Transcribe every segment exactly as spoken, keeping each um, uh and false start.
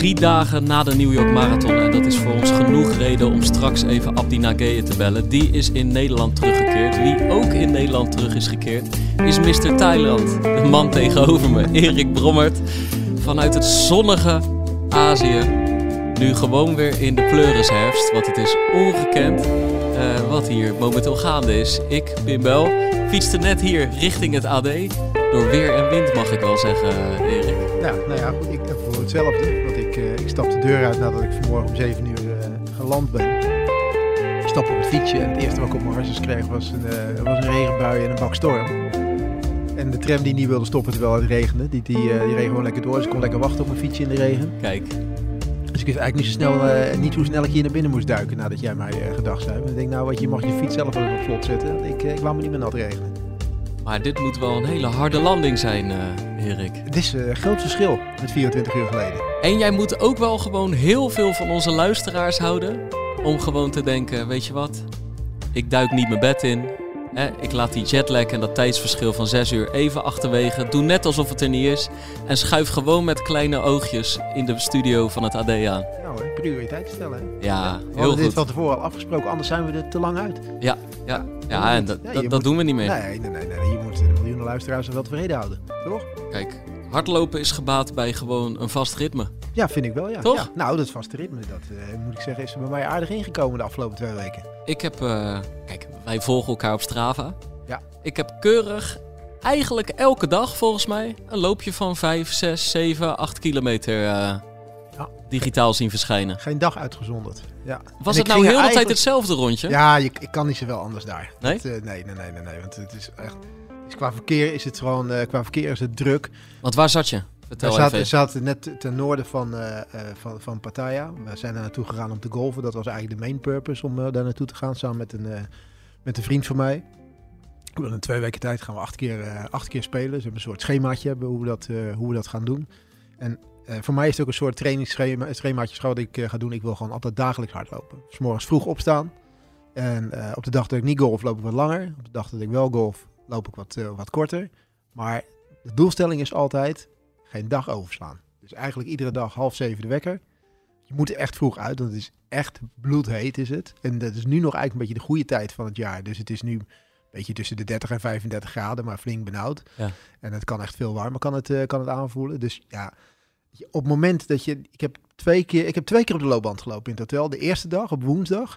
Drie dagen na de New York Marathon. En dat is voor ons genoeg reden om straks even Abdi Nageye te bellen. Die is in Nederland teruggekeerd. Wie ook in Nederland terug is gekeerd is mister Thailand. De man tegenover me, Erik Brommert. Vanuit het zonnige Azië. Nu gewoon weer in de pleurisherfst. Want het is ongekend uh, wat hier momenteel gaande is. Ik, Pim Bel, fietste net hier richting het A D. Door weer en wind mag ik wel zeggen, Erik. Ja, nou ja, goed, ik heb voor hetzelfde. Want ik, uh, ik stap de deur uit nadat ik vanmorgen om zeven uur uh, geland ben. Ik stap op het fietsje en het eerste wat ik op mijn hartjes kreeg was een, uh, was een regenbui en een bak storm. En de tram die niet wilde stoppen terwijl het regende, die, die, uh, die reed gewoon lekker door. Dus ik kon lekker wachten op mijn fietsje in de regen. Kijk. Dus ik wist eigenlijk niet, zo snel, uh, niet hoe snel ik hier naar binnen moest duiken nadat jij mij uh, gedag zei. En ik denk, nou wat, je mag je fiets zelf wel even op slot zetten. Ik, uh, ik wou me niet meer nat regenen. Maar dit moet wel een hele harde landing zijn, uh, Erik. Het is uh, een groot verschil met vierentwintig uur geleden. En jij moet ook wel gewoon heel veel van onze luisteraars houden. Om gewoon te denken, weet je wat? Ik duik niet mijn bed in. Hè? Ik laat die jetlag en dat tijdsverschil van zes uur even achterwege. Doe net alsof het er niet is. En schuif gewoon met kleine oogjes in de studio van het A D aan. Nou, hè, prioriteit stellen. Hè? Ja, We heel hadden dit goed. van tevoren al afgesproken, anders zijn we er te lang uit. Ja, ja, ja en dat, Ja, je dat, moet- dat doen we niet meer. Nee, nee, nee, nee. Je moet de miljoenen luisteraars er wel tevreden houden. Toch? Kijk, hardlopen is gebaat bij gewoon een vast ritme. Ja, vind ik wel, ja. Toch? Ja, nou, dat vaste ritme, dat uh, moet ik zeggen, is er bij mij aardig ingekomen de afgelopen twee weken. Ik heb, uh, kijk, wij volgen elkaar op Strava. Ja. Ik heb keurig, eigenlijk elke dag volgens mij, een loopje van vijf, zes, zeven, acht kilometer uh, Ja. digitaal zien verschijnen. Geen dag uitgezonderd. Ja. Was En het ik nou ging heel de er tijd eigenlijk- hetzelfde rondje? Ja, je, ik kan niet zoveel anders daar. Nee? Dat, uh, nee, nee, nee, nee, nee, want het is echt... Dus qua verkeer is het gewoon, uh, qua verkeer is het druk. Want waar zat je? We Vertel zaten, even. zaten net ten noorden van, uh, uh, van, van Pattaya. We zijn daar naartoe gegaan om te golfen. Dat was eigenlijk de main purpose om uh, daar naartoe te gaan, samen met een, uh, met een vriend van mij. In twee weken tijd gaan we acht keer, uh, acht keer spelen. Dus we hebben een soort schemaatje hebben hoe we dat, uh, hoe we dat gaan doen. En uh, voor mij is het ook een soort trainingsschema, schemaatje dat ik uh, ga doen. Ik wil gewoon altijd dagelijks hardlopen. Dus 's morgens vroeg opstaan. En uh, op de dag dat ik niet golf, loop ik wat langer. Op de dag dat ik wel golf, loop ik wat, uh, wat korter. Maar de doelstelling is altijd geen dag overslaan. Dus eigenlijk iedere dag half zeven de wekker. Je moet er echt vroeg uit, want het is echt bloedheet is het. En dat is nu nog eigenlijk een beetje de goede tijd van het jaar. Dus het is nu een beetje tussen de dertig en vijfendertig graden, maar flink benauwd. Ja. En het kan echt veel warmer kan het, uh, kan het aanvoelen. Dus ja, op het moment dat je... Ik heb, twee keer, ik heb twee keer op de loopband gelopen in het hotel. De eerste dag op woensdag.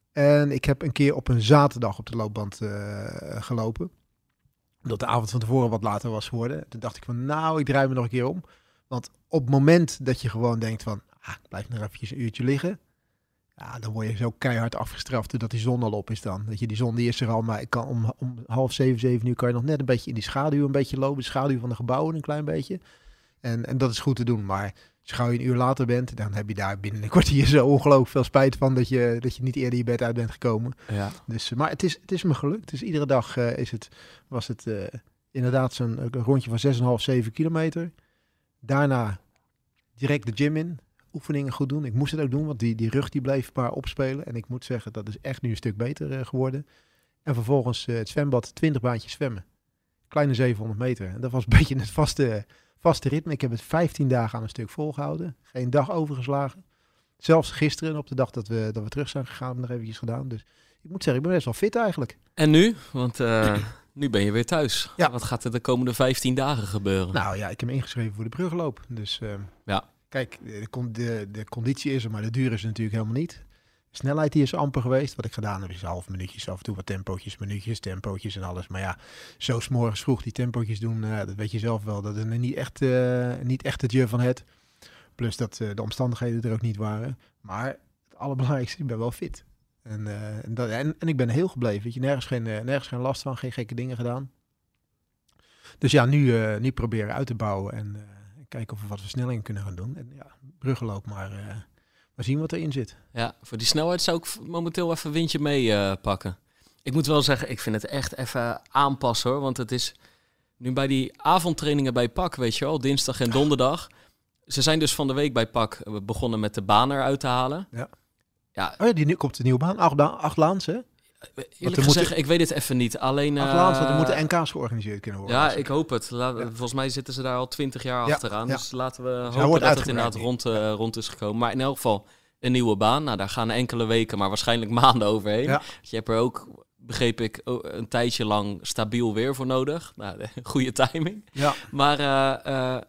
En ik heb een keer op een zaterdag op de loopband uh, gelopen. Omdat de avond van tevoren wat later was geworden. Toen dacht ik van, nou, ik draai me nog een keer om. Want op het moment dat je gewoon denkt van, ah, ik blijf nog eventjes een uurtje liggen. Ja, dan word je zo keihard afgestraft doordat die zon al op is dan. Dat je die zon die is er al, maar ik kan om, om half zeven, zeven uur kan je nog net een beetje in die schaduw een beetje lopen. De schaduw van de gebouwen een klein beetje. En, en dat is goed te doen, maar als je gauw een uur later bent, dan heb je daar binnen een kwartier zo ongelooflijk veel spijt van dat je, dat je niet eerder je bed uit bent gekomen. Ja. Dus, maar het is, het is me gelukt. Dus iedere dag uh, is het, was het uh, inderdaad zo'n een rondje van zes komma vijf, zeven kilometer. Daarna direct de gym in. Oefeningen goed doen. Ik moest het ook doen, want die, die rug die bleef maar opspelen. En ik moet zeggen, dat is echt nu een stuk beter uh, geworden. En vervolgens uh, het zwembad, twintig baantjes zwemmen. Kleine zevenhonderd meter. En dat was een beetje het vaste, vaste ritme. Ik heb het vijftien dagen aan een stuk volgehouden. Geen dag overgeslagen. Zelfs gisteren, op de dag dat we, dat we terug zijn gegaan, heb ik nog eventjes gedaan. Dus ik moet zeggen, ik ben best wel fit eigenlijk. En nu? Want uh, nu ben je weer thuis. Ja. Wat gaat er de komende vijftien dagen gebeuren? Nou ja, ik heb me ingeschreven voor de brugloop. Dus uh, Ja. kijk, de, de, de, de conditie is er, maar de duur is er natuurlijk helemaal niet. De snelheid die is amper geweest. Wat ik gedaan heb is half minuutjes, af en toe wat tempootjes, minuutjes, tempootjes en alles. Maar ja, zo 's morgens vroeg die tempootjes doen, uh, dat weet je zelf wel. Dat is niet echt, uh, niet echt het je van het. Plus dat uh, de omstandigheden er ook niet waren. Maar het allerbelangrijkste, ik ben wel fit. En, uh, en, dat, en, en ik ben heel gebleven. Weet je, nergens geen, uh, nergens geen last van, geen gekke dingen gedaan. Dus ja, nu, uh, nu proberen uit te bouwen en uh, kijken of we wat versnellingen kunnen gaan doen. En ja, bruggenloop, maar, uh, maar zien wat erin zit. Ja, voor die snelheid zou ik momenteel even windje mee uh, pakken. Ik moet wel zeggen, ik vind het echt even aanpassen hoor. Want het is nu bij die avondtrainingen bij P A K, weet je wel, dinsdag en donderdag. Ze zijn dus van de week bij P A K begonnen met de baan eruit te halen. Ja. Ja, Oh ja, die nu komt de nieuwe baan. Acht, baan, acht laans, hè? eerlijk gezegd, moeten, ik weet het even niet. Alleen... Atlanta, uh, er moeten N K's georganiseerd kunnen worden. Ja, ik hoop het. La- ja. Volgens mij zitten ze daar al twintig jaar ja, achteraan. Ja. Dus laten we dus hopen dat het inderdaad rond, uh, rond is gekomen. Maar in elk geval een nieuwe baan. Nou, daar gaan enkele weken, maar waarschijnlijk maanden overheen. Ja. Je hebt er ook, begreep ik, een tijdje lang stabiel weer voor nodig. Nou, goede timing. Ja. Maar uh, uh,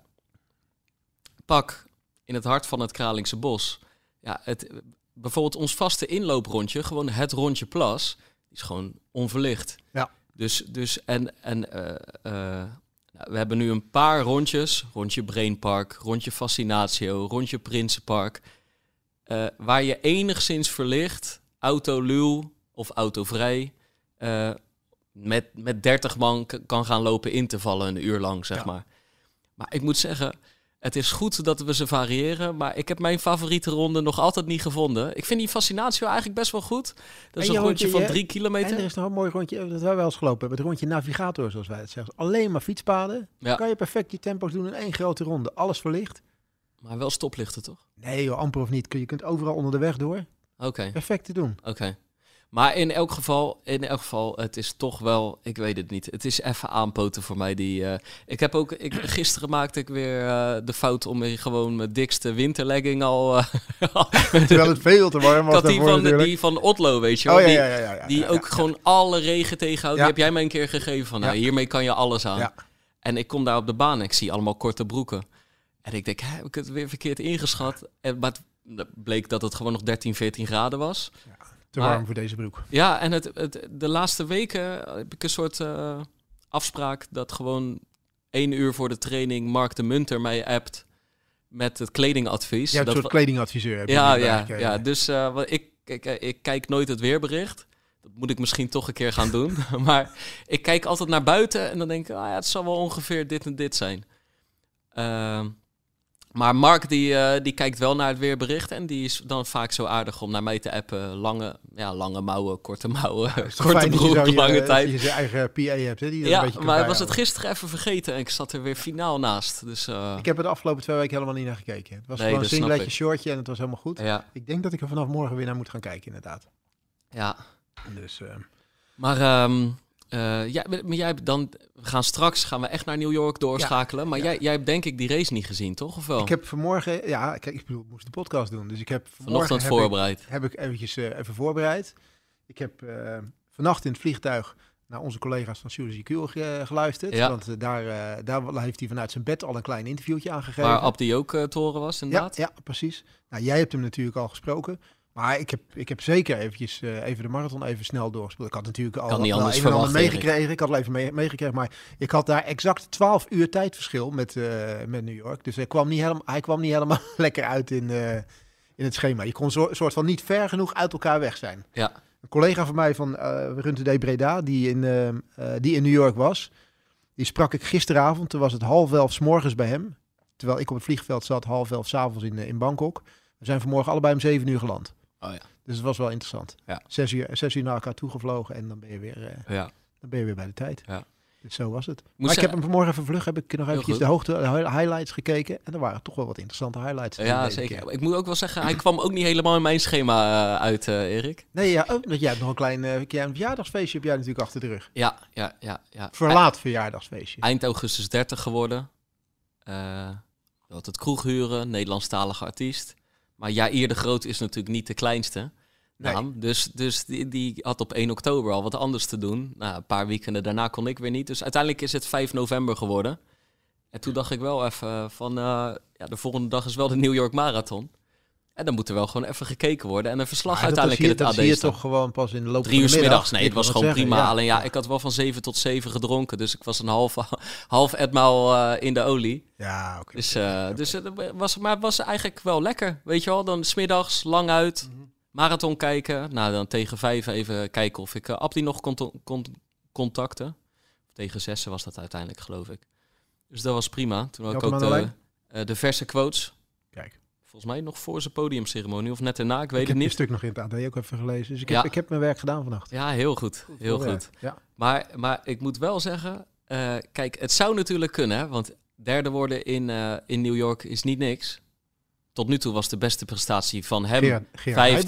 pak in het hart van het Kralingse Bos. Ja, het, bijvoorbeeld ons vaste inlooprondje, gewoon het rondje Plas, is gewoon onverlicht. Ja. Dus, dus en, en uh, uh, we hebben nu een paar rondjes. Rondje Brainpark, rondje Fascinatio, rondje Prinsenpark. Uh, waar je enigszins verlicht, autoluw of autovrij, uh, met, met dertig man k- kan gaan lopen in te vallen een uur lang, zeg ja. maar. Maar ik moet zeggen, het is goed dat we ze variëren, maar ik heb mijn favoriete ronde nog altijd niet gevonden. Ik vind die Fascinatio eigenlijk best wel goed. Dat is en een rondje, rondje van drie kilometer. En er is nog een mooi rondje, dat wij wel eens gelopen hebben. Het rondje Navigator, zoals wij het zeggen. Alleen maar fietspaden. Ja. Kan je perfect je tempo's doen in één grote ronde. Alles verlicht. Maar wel stoplichten, toch? Nee joh, amper of niet. Je kunt overal onder de weg door. Oké. Okay. Perfect te doen. Oké. Okay. Maar in elk geval, in elk geval, het is toch wel, ik weet het niet. Het is even aanpoten voor mij. Die, uh, ik heb ook, ik, gisteren maakte ik weer uh, de fout om weer gewoon mijn dikste winterlegging al... Uh, Terwijl het veel te warm was. Ik had die van, die van Otlo, weet je wel. Oh, ja, die ja, ja, ja, ja, die ja, ook ja, gewoon ja. alle regen tegenhoudt. Ja. Die heb jij mij een keer gegeven van, nou, ja. hiermee kan je alles aan. Ja. En ik kom daar op de baan en ik zie allemaal korte broeken. En ik denk, hè, heb ik het weer verkeerd ingeschat? En, maar het bleek dat het gewoon nog dertien, veertien graden was. Ja. Te warm maar, voor deze broek. Ja, en het, het, de laatste weken heb ik een soort uh, afspraak dat gewoon één uur voor de training Mark de Munter mij appt met het kledingadvies. Je hebt dat een soort kledingadviseur. Heb ja, ja, ja, dus uh, ik, ik, ik kijk nooit het weerbericht. Dat moet ik misschien toch een keer gaan doen. Maar ik kijk altijd naar buiten en dan denk ik, ah, ja, het zal wel ongeveer dit en dit zijn. Uh, Maar Mark die, uh, die kijkt wel naar het weerbericht en die is dan vaak zo aardig om naar mij te appen. Lange, ja, lange mouwen, korte mouwen, ja, korte broek, je lange je, tijd. Dat je zijn eigen P A hebt, hè? Die ja, een beetje maar was het gisteren even vergeten en ik zat er weer finaal naast. Dus, uh... ik heb er de afgelopen twee weken helemaal niet naar gekeken. Het was nee, gewoon een singletje, shortje en het was helemaal goed. Ja. Ik denk dat ik er vanaf morgen weer naar moet gaan kijken, inderdaad. Ja. Dus, uh... Maar... Um... Uh, jij, maar jij hebt dan, we gaan straks gaan we echt naar New York doorschakelen. Ja, maar ja. Jij, jij hebt denk ik die race niet gezien, toch? Of wel? Ik heb vanmorgen, ja, kijk, ik bedoel, ik moest de podcast doen. Dus ik heb vanochtend heb voorbereid. Ik, heb ik eventjes uh, even voorbereid. Ik heb uh, vannacht in het vliegtuig naar onze collega's van Suzy Kuhl ge, geluisterd. Ja. Want uh, daar, uh, daar heeft hij vanuit zijn bed al een klein interviewtje aangegeven. Waar Abdi ook uh, te horen was, inderdaad. Ja, ja, precies. Nou, jij hebt hem natuurlijk al gesproken. Maar ik heb, ik heb zeker eventjes, uh, even de marathon even snel doorgespeeld. Ik had natuurlijk al kan niet wel anders een en ander meegekregen. Ik had al even mee, meegekregen. Maar ik had daar exact twaalf uur tijdverschil met, uh, met New York. Dus hij kwam niet helemaal, hij kwam niet helemaal lekker uit in, uh, in het schema. Je kon zo, soort van niet ver genoeg uit elkaar weg zijn. Ja. Een collega van mij van uh, Run Today Breda, die in, uh, uh, die in New York was, die sprak ik gisteravond. Toen was het half elf 's morgens bij hem. Terwijl ik op het vliegveld zat, half elf 's avonds in, uh, in Bangkok. We zijn vanmorgen allebei om zeven uur geland. Oh ja. Dus het was wel interessant. Ja. Zes uur, zes uur naar elkaar toegevlogen en dan ben je weer, uh, ja. dan ben je weer bij de tijd. Ja. Dus zo was het. Moet maar ze... ik heb hem vanmorgen even vlug, heb ik nog eventjes de hoogte, de highlights gekeken. En er waren toch wel wat interessante highlights. Ja, zeker. Keer. Ik moet ook wel zeggen, hij kwam ook niet helemaal in mijn schema uh, uit, uh, Erik. Nee, ja, oh, jij hebt nog een klein uh, een verjaardagsfeestje heb jij natuurlijk achter de rug. Ja, ja, ja. ja. Verlaat Eind, verjaardagsfeestje. Eind augustus dertig geworden. Uh, had het kroeg huren, Nederlandstalige artiest. Maar Jair de Groot is natuurlijk niet de kleinste naam. Nee. Dus, dus die, die had op één oktober al wat anders te doen. Nou, een paar weekenden daarna kon ik weer niet. Dus uiteindelijk is het vijf november geworden. En toen dacht ik wel even van... Uh, ja, de volgende dag is wel de New York Marathon. En dan moet er wel gewoon even gekeken worden. En een verslag maar uiteindelijk hier, in het A D. Dat zie je toch gewoon pas in de loop Drie van de uur middag. middags. Nee, het was gewoon zeggen, prima. Ja. Alleen ja, ik had wel van zeven tot zeven gedronken. Dus ik was een half, half etmaal uh, in de olie. Ja, oké. Okay. Dus, uh, okay. dus het was, maar het was eigenlijk wel lekker. Weet je wel, dan 's middags lang uit. Mm-hmm. Marathon kijken. Nou, dan tegen vijf even kijken of ik uh, Abdi nog kon, kon contacten. Tegen zessen was dat uiteindelijk, geloof ik. Dus dat was prima. Toen had ik ook de, uh, de verse quotes. Kijk. Volgens mij nog voor zijn podiumceremonie of net erna, ik weet ik het niet. Ik heb een stuk nog in het A D ook even gelezen. Dus ik heb, ja. ik heb mijn werk gedaan vannacht. Ja, heel goed. goed heel goed. Ja. Maar, maar ik moet wel zeggen, uh, kijk, het zou natuurlijk kunnen, hè, want derde worden in, uh, in New York is niet niks. Tot nu toe was de beste prestatie van hem Gerard, Gerard vijfde Heidboer,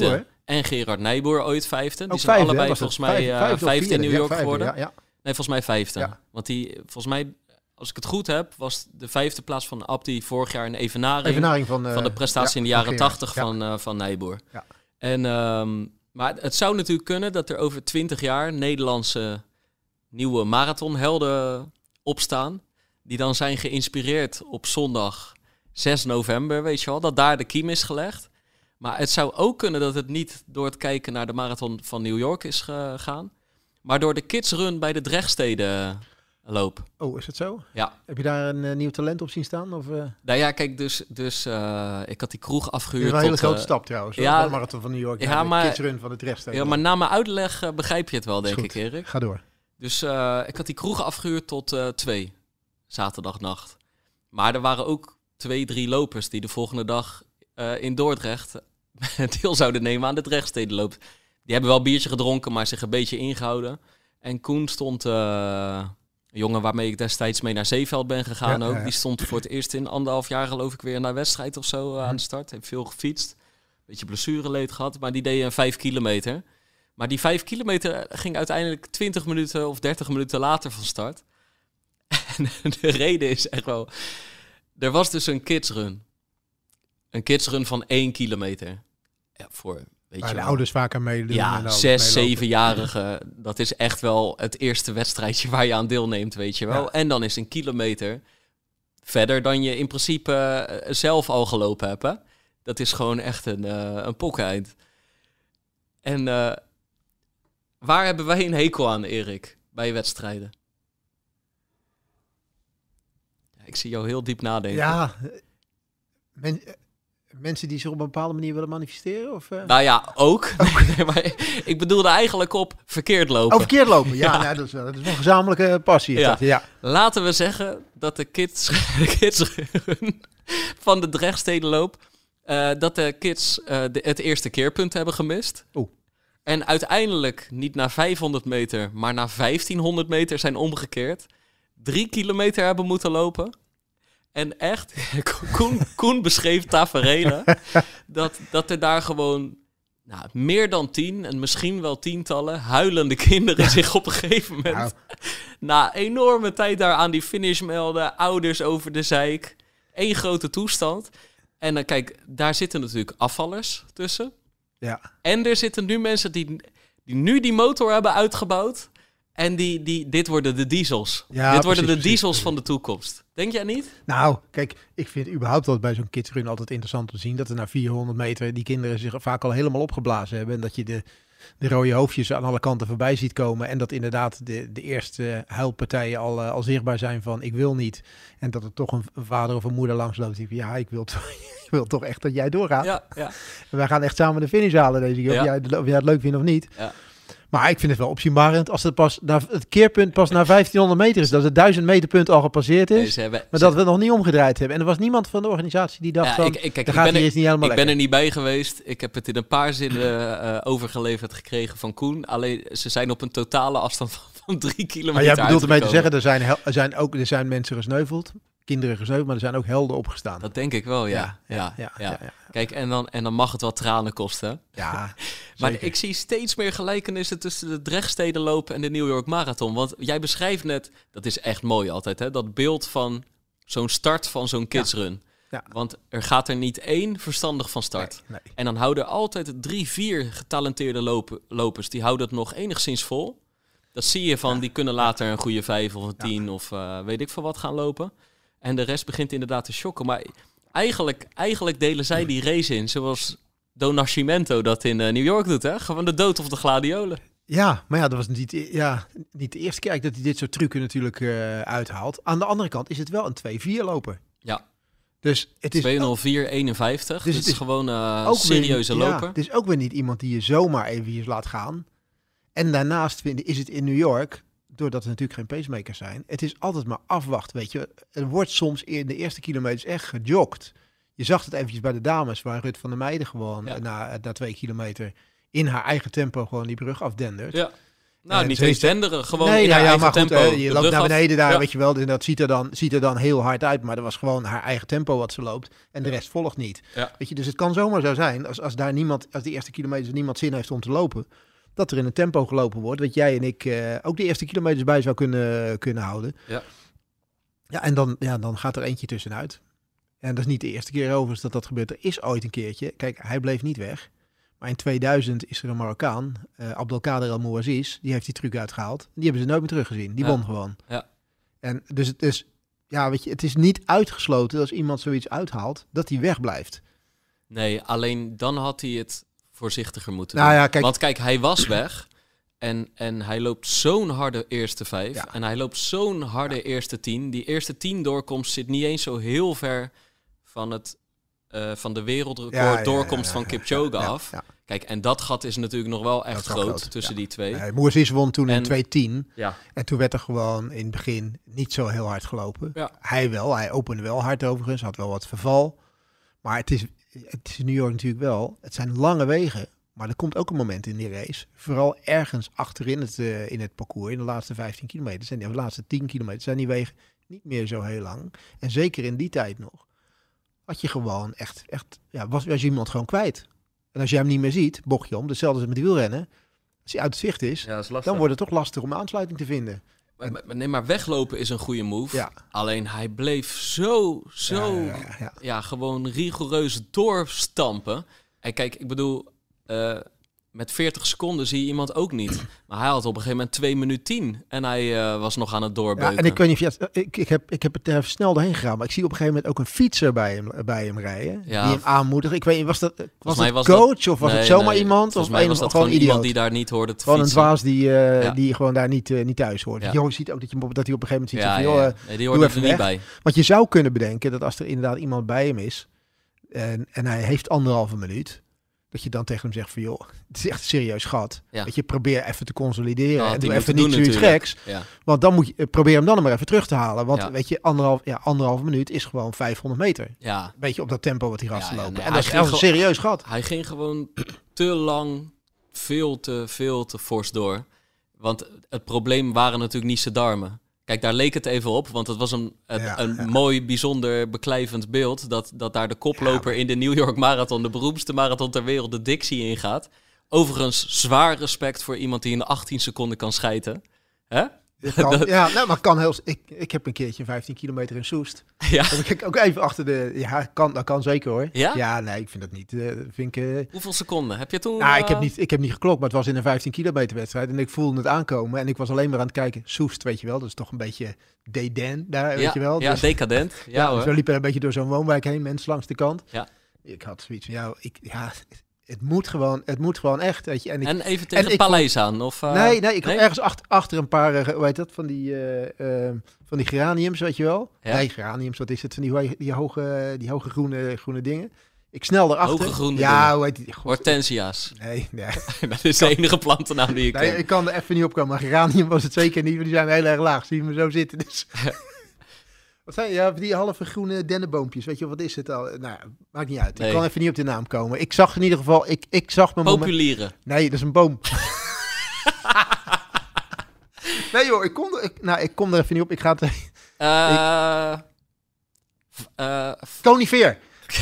en Gerard Nijboer ooit vijfde. Die Ook zijn vijfde, allebei hè? volgens Was het mij vijf- uh, vijfde of vijfde in vierde? New Ja, York vijfde, geworden. ja, ja. Nee, volgens mij vijfde. Ja. Want die, volgens mij, als ik het goed heb, was de vijfde plaats van Abdi vorig jaar een evenaring, Evenaring van, uh, van de prestatie ja, in de jaren van Gerard. tachtig Ja. van, uh, van Nijboer. Ja. En, um, maar het zou natuurlijk kunnen dat er over twintig jaar Nederlandse nieuwe marathonhelden opstaan. Die dan zijn geïnspireerd op zondag zes november, weet je wel. Dat daar de kiem is gelegd. Maar het zou ook kunnen dat het niet door het kijken naar de marathon van New York is gegaan. Maar door de kidsrun bij de Drechtsteden loop. Oh, is het zo? Ja. Heb je daar een uh, nieuw talent op zien staan? Of, uh... Nou ja, kijk, dus, dus uh, ik had die kroeg Dat afgehuurd. is een hele tot, grote uh, stap trouwens. ja, Ja, van de marathon van New York. Ja, de maar- kidsrun van de Drechtsteden. Ja, maar na mijn uitleg uh, begrijp je het wel, denk Is ik, goed. Erik. Ga door. Dus uh, ik had die kroeg afgehuurd tot uh, twee, zaterdagnacht. Maar er waren ook twee, drie lopers die de volgende dag uh, in Dordrecht deel zouden nemen aan de Drechtstedenloop. Die hebben wel een biertje gedronken, maar zich een beetje ingehouden. En Koen stond, uh, een jongen waarmee ik destijds mee naar Zeeveld ben gegaan Ja, ook. ja, ja. Die stond voor het eerst in anderhalf jaar geloof ik weer naar wedstrijd of zo uh, aan de start. Heeft veel gefietst. Beetje blessureleed gehad, maar die deed een vijf kilometer. Maar die vijf kilometer ging uiteindelijk twintig minuten of dertig minuten later van start. En de reden is echt wel... Er was dus een kidsrun. Een kidsrun van één kilometer. Ja, voor, weet Waar je de wel. ouders vaak aan meedoen. en de Ja, ouders zes, meelopen. zevenjarigen. Dat is echt wel het eerste wedstrijdje waar je aan deelneemt, weet je wel. Ja. En dan is een kilometer verder dan je in principe uh, zelf al gelopen hebt, hè. Dat is gewoon echt een, uh, een pokkeneind. En uh, waar hebben wij een hekel aan, Erik, bij wedstrijden? Ja, ik zie jou heel diep nadenken. Ja, men, eh, mensen die zich op een bepaalde manier willen manifesteren? Of, uh... Nou ja, ook. Nee, maar ik bedoelde eigenlijk op verkeerd lopen. Oh, verkeerd lopen. Ja, Ja. Nou, dat, is, wel- dat is wel een gezamenlijke passie. is Ja. dat, ja. Laten we zeggen dat de kids, de kids van de Drechtstedenloop, uh, dat de kids uh, de, het eerste keerpunt hebben gemist. Oeh. En uiteindelijk niet naar vijfhonderd meter, maar naar vijftienhonderd meter zijn omgekeerd. Drie kilometer hebben moeten lopen. En echt, Koen, Koen beschreef taferelen dat, dat er daar gewoon nou, meer dan tien en misschien wel tientallen huilende kinderen zich op een gegeven moment Nou. na enorme tijd daar aan die finish melden. Ouders over de zeik. Eén grote toestand. En dan kijk, daar zitten natuurlijk afvallers tussen. Ja. En er zitten nu mensen die, die nu die motor hebben uitgebouwd. En die, die, dit worden de diesels. Ja, dit worden precies, de precies, diesels precies. van de toekomst. Denk jij niet? Nou, kijk, ik vind überhaupt dat bij zo'n kidsrun altijd interessant om te zien dat er na vierhonderd meter die kinderen zich vaak al helemaal opgeblazen hebben. En dat je de, de rode hoofdjes aan alle kanten voorbij ziet komen. En dat inderdaad de, de eerste huilpartijen al, uh, al zichtbaar zijn van ik wil niet. En dat er toch een, een vader of een moeder langsloopt die ja, ik wil, toch, ik wil toch echt dat jij doorgaat. Ja, ja. En wij gaan echt samen de finish halen deze keer. Ja. Of, jij, het- of jij het leuk vindt of niet. Ja. Maar ik vind het wel opzienbarend als het, pas naar, het keerpunt pas na vijftienhonderd meter is. Dat het duizend meter punt al gepasseerd Nee, is. ze hebben, Maar ze- dat we nog niet omgedraaid hebben. En er was niemand van de organisatie die dacht ja, van, ik, ik, kijk, dan ik gaat ben hij er, eens niet helemaal ik ben lekker. er niet bij geweest. Ik heb het in een paar zinnen uh, overgeleverd gekregen van Koen. Alleen ze zijn op een totale afstand van, van drie kilometer. Maar jij bedoelt ermee te uitgekomen. zeggen, er zijn, hel- er zijn ook er zijn mensen gesneuveld. Kinderen gesneuveld, maar er zijn ook helden opgestaan. Dat denk ik wel, ja. Ja, ja, ja, ja. ja, ja. Kijk, en dan, en dan mag het wel tranen kosten. Ja, Maar zeker. ik zie steeds meer gelijkenissen tussen de Drechtstedenloop en de New York Marathon. Want jij beschrijft net, dat is echt mooi altijd, hè, dat beeld van zo'n start van zo'n kidsrun. Ja. Want er gaat er niet één verstandig van start. Nee, nee. En dan houden altijd drie, vier getalenteerde lopen, lopers, die houden het nog enigszins vol. Dat zie je van, Ja. die kunnen later een goede vijf of een Ja. tien of uh, weet ik veel wat gaan lopen. En de rest begint inderdaad te shocken. Maar eigenlijk, eigenlijk delen zij die race in zoals Don Nascimento dat in uh, New York doet, hè? Gewoon de dood of de gladiolen. Ja, maar ja, dat was niet, ja, niet de eerste keer dat hij dit soort trucken natuurlijk uh, uithaalt. Aan de andere kant is het wel een twee vier loper. Ja. Dus het is twee nul vier eenenvijftig. Dus Dus het het is is gewoon een ook serieuze weer, loper. Ja, het is ook weer niet iemand die je zomaar even laat gaan. En daarnaast vind, is het in New York, doordat er natuurlijk geen pacemakers zijn, het is altijd maar afwachten, weet je. Er wordt soms in de eerste kilometers echt gejogd. Je zag het eventjes bij de dames, waar Rut van der Meijden gewoon Ja. na, na twee kilometer in haar eigen tempo gewoon die brug afdendert. Ja. Nou, en niet ze eens is- denderen, gewoon nee, in nou haar ja, eigen maar goed, tempo. eh, je de loopt brug naar af. beneden daar, Ja. weet je wel. En dat ziet er, dan, ziet er dan heel hard uit. Maar dat was gewoon haar eigen tempo wat ze loopt. En de rest volgt niet. Ja. Weet je, dus het kan zomaar zo zijn, als, als daar niemand, als die eerste kilometers niemand zin heeft om te lopen, dat er in een tempo gelopen wordt, dat jij en ik eh, ook de eerste kilometers bij zou kunnen, kunnen houden. Ja. Ja, en dan, ja, dan gaat er eentje tussenuit. En dat is niet de eerste keer overigens dat dat gebeurt. Er is ooit een keertje, kijk, hij bleef niet weg. Maar in tweeduizend is er een Marokkaan, uh, Abdelkader Al-Mouaziz, die heeft die truc uitgehaald. Die hebben ze nooit meer teruggezien. Die Ja. won gewoon. Ja. En dus het is, ja, weet je, het is niet uitgesloten als iemand zoiets uithaalt, dat hij wegblijft. Nee, alleen dan had hij het voorzichtiger moeten Nou doen. ja, kijk- Want kijk, hij was weg en, en hij loopt zo'n harde eerste vijf. Ja. En hij loopt zo'n harde eerste tien. Die eerste tien doorkomst zit niet eens zo heel ver van, het, uh, van de wereldrecord Ja, ja, doorkomst ja, van ja, Kipchoge ja, af. ja. Kijk, en dat gat is natuurlijk nog wel echt is wel groot, groot, tussen ja. die twee. Uh, Mouaziz won toen En- in twee tien. Ja. En toen werd er gewoon in het begin niet zo heel hard gelopen. Ja. Hij wel, hij opende wel hard overigens, had wel wat verval. Maar het is, het is in New York natuurlijk wel, het zijn lange wegen. Maar er komt ook een moment in die race, vooral ergens achterin het, uh, in het parcours, in de laatste vijftien kilometer, zijn die, of de laatste tien kilometer, zijn die wegen niet meer zo heel lang. En zeker in die tijd nog, had je gewoon echt, echt ja, was, was je iemand gewoon kwijt. En als je hem niet meer ziet, bocht je om, hetzelfde als met de wielrennen. Als hij uit het zicht is, Ja, dat is lastig. dan wordt het toch lastig om aansluiting te vinden. Maar- maar- Nee, maar weglopen is een goede move. Ja. Alleen hij bleef zo, zo, Ja, ja, ja, ja, ja. gewoon rigoureus doorstampen. En kijk, ik bedoel, eh, met veertig seconden zie je iemand ook niet. Maar hij had op een gegeven moment twee minuten tien. En hij eh, was nog aan het doorbeuken. Ja, en ik weet niet of je, ik, ik, heb, ik heb het er even snel doorheen gegaan, maar ik zie op een gegeven moment ook een fietser bij hem, bij hem rijden. Ja. Die hem aanmoedigt. Ik weet niet, was dat was mij het was coach dat- of was Nee, het zomaar nee. iemand? Volgens Of mij een, was dat gewoon gewoon een iemand idioot. die daar niet hoorde te Gewoon een fietsen. dwaas die, uh, Ja. die gewoon daar niet, uh, niet thuis hoort. Ja. Je ziet ook dat, je, dat hij op een gegeven moment ziet Ja, van, ja, joh, ja. uh, Nee, die doe hoorde er even niet weg. bij. want je zou kunnen bedenken dat als er inderdaad iemand bij hem is en, en hij heeft anderhalve minuut, dat je dan tegen hem zegt van, joh, het is echt een serieus gat. Ja. Dat je probeer even te consolideren Ja, en die doe even moeten niet doen zoiets natuurlijk. geks. Ja. Want dan moet je, probeer hem dan maar even terug te halen. Want Ja. weet je, anderhalf, ja, anderhalf minuut is gewoon vijfhonderd meter. Ja, Weet je, op dat tempo wat die gasten Ja, ja, lopen. nee, en hij dat is ging echt een gewoon- serieus gat. hij ging gewoon te lang, veel te, veel te fors door. Want het probleem waren natuurlijk niet zijn darmen. Kijk, daar leek het even op, want het was een, een, Ja, een ja. mooi, bijzonder beklijvend beeld. Dat, dat daar de koploper Ja, in de New York Marathon, de beroemdste marathon ter wereld, de Dixie ingaat. Overigens, zwaar respect voor iemand die in achttien seconden kan schijten. Hè? Dit kan- Dat- ja, nou, maar kan heel... Ik, ik heb een keertje vijftien kilometer in Soest. Ja. Dan kijk ik ook even achter de... Ja, kan, dat kan zeker hoor. Ja? Ja, nee, ik vind dat niet. eh, vind ik... eh, Hoeveel seconden? Heb je toen... nou, ik heb, eh, niet, ik heb niet geklokt, maar het was in een vijftien kilometer wedstrijd. En ik voelde het aankomen. En ik was alleen maar aan het kijken. Soest, weet je wel. Dat is toch een beetje Dédain daar, weet ja, je wel. Ja, Dus- decadent. Ja, Ja, hoor. dus we liepen een beetje door zo'n woonwijk heen, mensen langs de kant. Ja. Ik had zoiets van, ja, ik, ja het, moet gewoon, het moet gewoon echt, weet je. En ik, En even tegen ik het paleis aan? Of, eh, nee, nee, ik had nee? ergens achter, achter een paar, eh, hoe heet dat, van die, eh, eh, van die geraniums, weet je wel. Ja. Nee, geraniums, wat is het, van die, hoe- die, hoge, die hoge groene, groene dingen. Ik snel erachter. Hoge groene ja, dingen. hoe heet die? God, Hortensia's. nee, nee. Dat is de enige plantennaam die ik nee, ken. ik kan er even niet opkomen. Maar geranium was het zeker niet, want die zijn heel erg laag. Zie je me zo zitten, dus... Wat zijn ja, die halve groene dennenboompjes, weet je, wat is het al? Nou, ja, maakt niet uit. Nee. Ik kan even niet op de naam komen. Ik zag in ieder geval, ik, ik zag mijn moment... Populieren. Nee, dat is een boom. nee joh, ik kom, er, ik, nou, ik kom er even niet op. Ik ga het... Eh v- eh, f- Conifeer.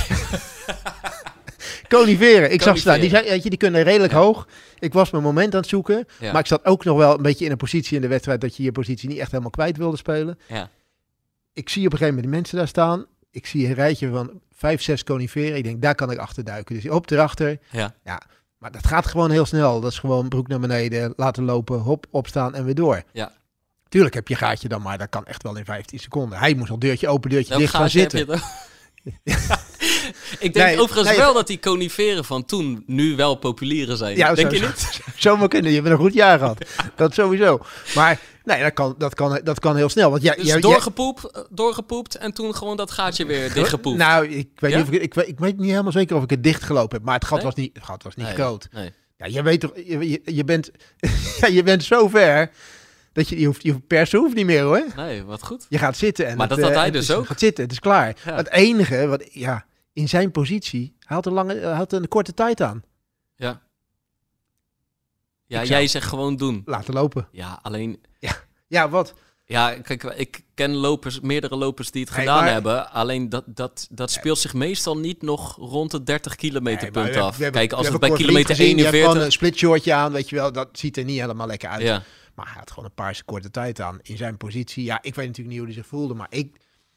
Coniferen. Ik zag ze daar. Die, Coniferen. zijn, weet je, die kunnen redelijk hoog. Ik was mijn moment aan het zoeken. Ja. Maar ik zat ook nog wel een beetje in een positie in de wedstrijd dat je je positie niet echt helemaal kwijt wilde spelen. ja. Ik zie op een gegeven moment die mensen daar staan. Ik zie een rijtje van vijf, zes coniferen. Ik denk, daar kan ik achter duiken. Dus op erachter. Ja. Maar dat gaat gewoon heel snel. Dat is gewoon broek naar beneden, laten lopen, hop, opstaan en weer door. Ja. Tuurlijk heb je gaatje dan, maar dat kan echt wel in vijftien seconden. Hij moest al deurtje open, deurtje Welk dicht gaan gaatje heb zitten. je dan? Ik denk Nee, overigens nee. wel dat die coniferen van toen nu wel populieren zijn. Ja, denk zo- je niet? Zomaar kunnen. Je hebt een goed jaar gehad. Dat sowieso. Maar nee, dat kan, dat kan, dat kan heel snel. Want jij, Dus jij- doorgepoept, doorgepoept en toen gewoon dat gaatje weer dichtgepoept. Nou, ik weet, Ja? niet of ik, ik, weet, ik weet niet helemaal zeker of ik het dichtgelopen heb. Maar het gat Nee? was niet, het gat was niet Nee, groot. Nee. Ja, je weet toch, je, je, je bent, ja, je bent zo ver dat je, je hoeft, je hoeft persen hoeft niet meer hoor. nee, wat goed. Je gaat zitten en Maar het, dat had eh, hij het dus is- ook. gaat zitten, het is klaar. Ja. Het enige wat, ja, in zijn positie, hij had een lange, hij had een korte tijd aan. Ja. Ja, jij zegt gewoon doen. Laten lopen. Ja, alleen... Ja, ja wat? Ja, kijk, ik ken lopers, meerdere lopers die het Nee, gedaan maar- hebben. Alleen dat, dat, dat speelt zich meestal niet nog rond het dertig kilometer Nee, maar punt we- af. we hebben- Kijk, als we het hebben bij Cor Vliet kilometer gezien, die heeft eenenveertig... gewoon een split shortje aan, weet je wel. Dat ziet er niet helemaal lekker uit. Ja, Maar hij had gewoon een paar seconden tijd aan in zijn positie. Ja, ik weet natuurlijk niet hoe hij zich voelde, maar ik,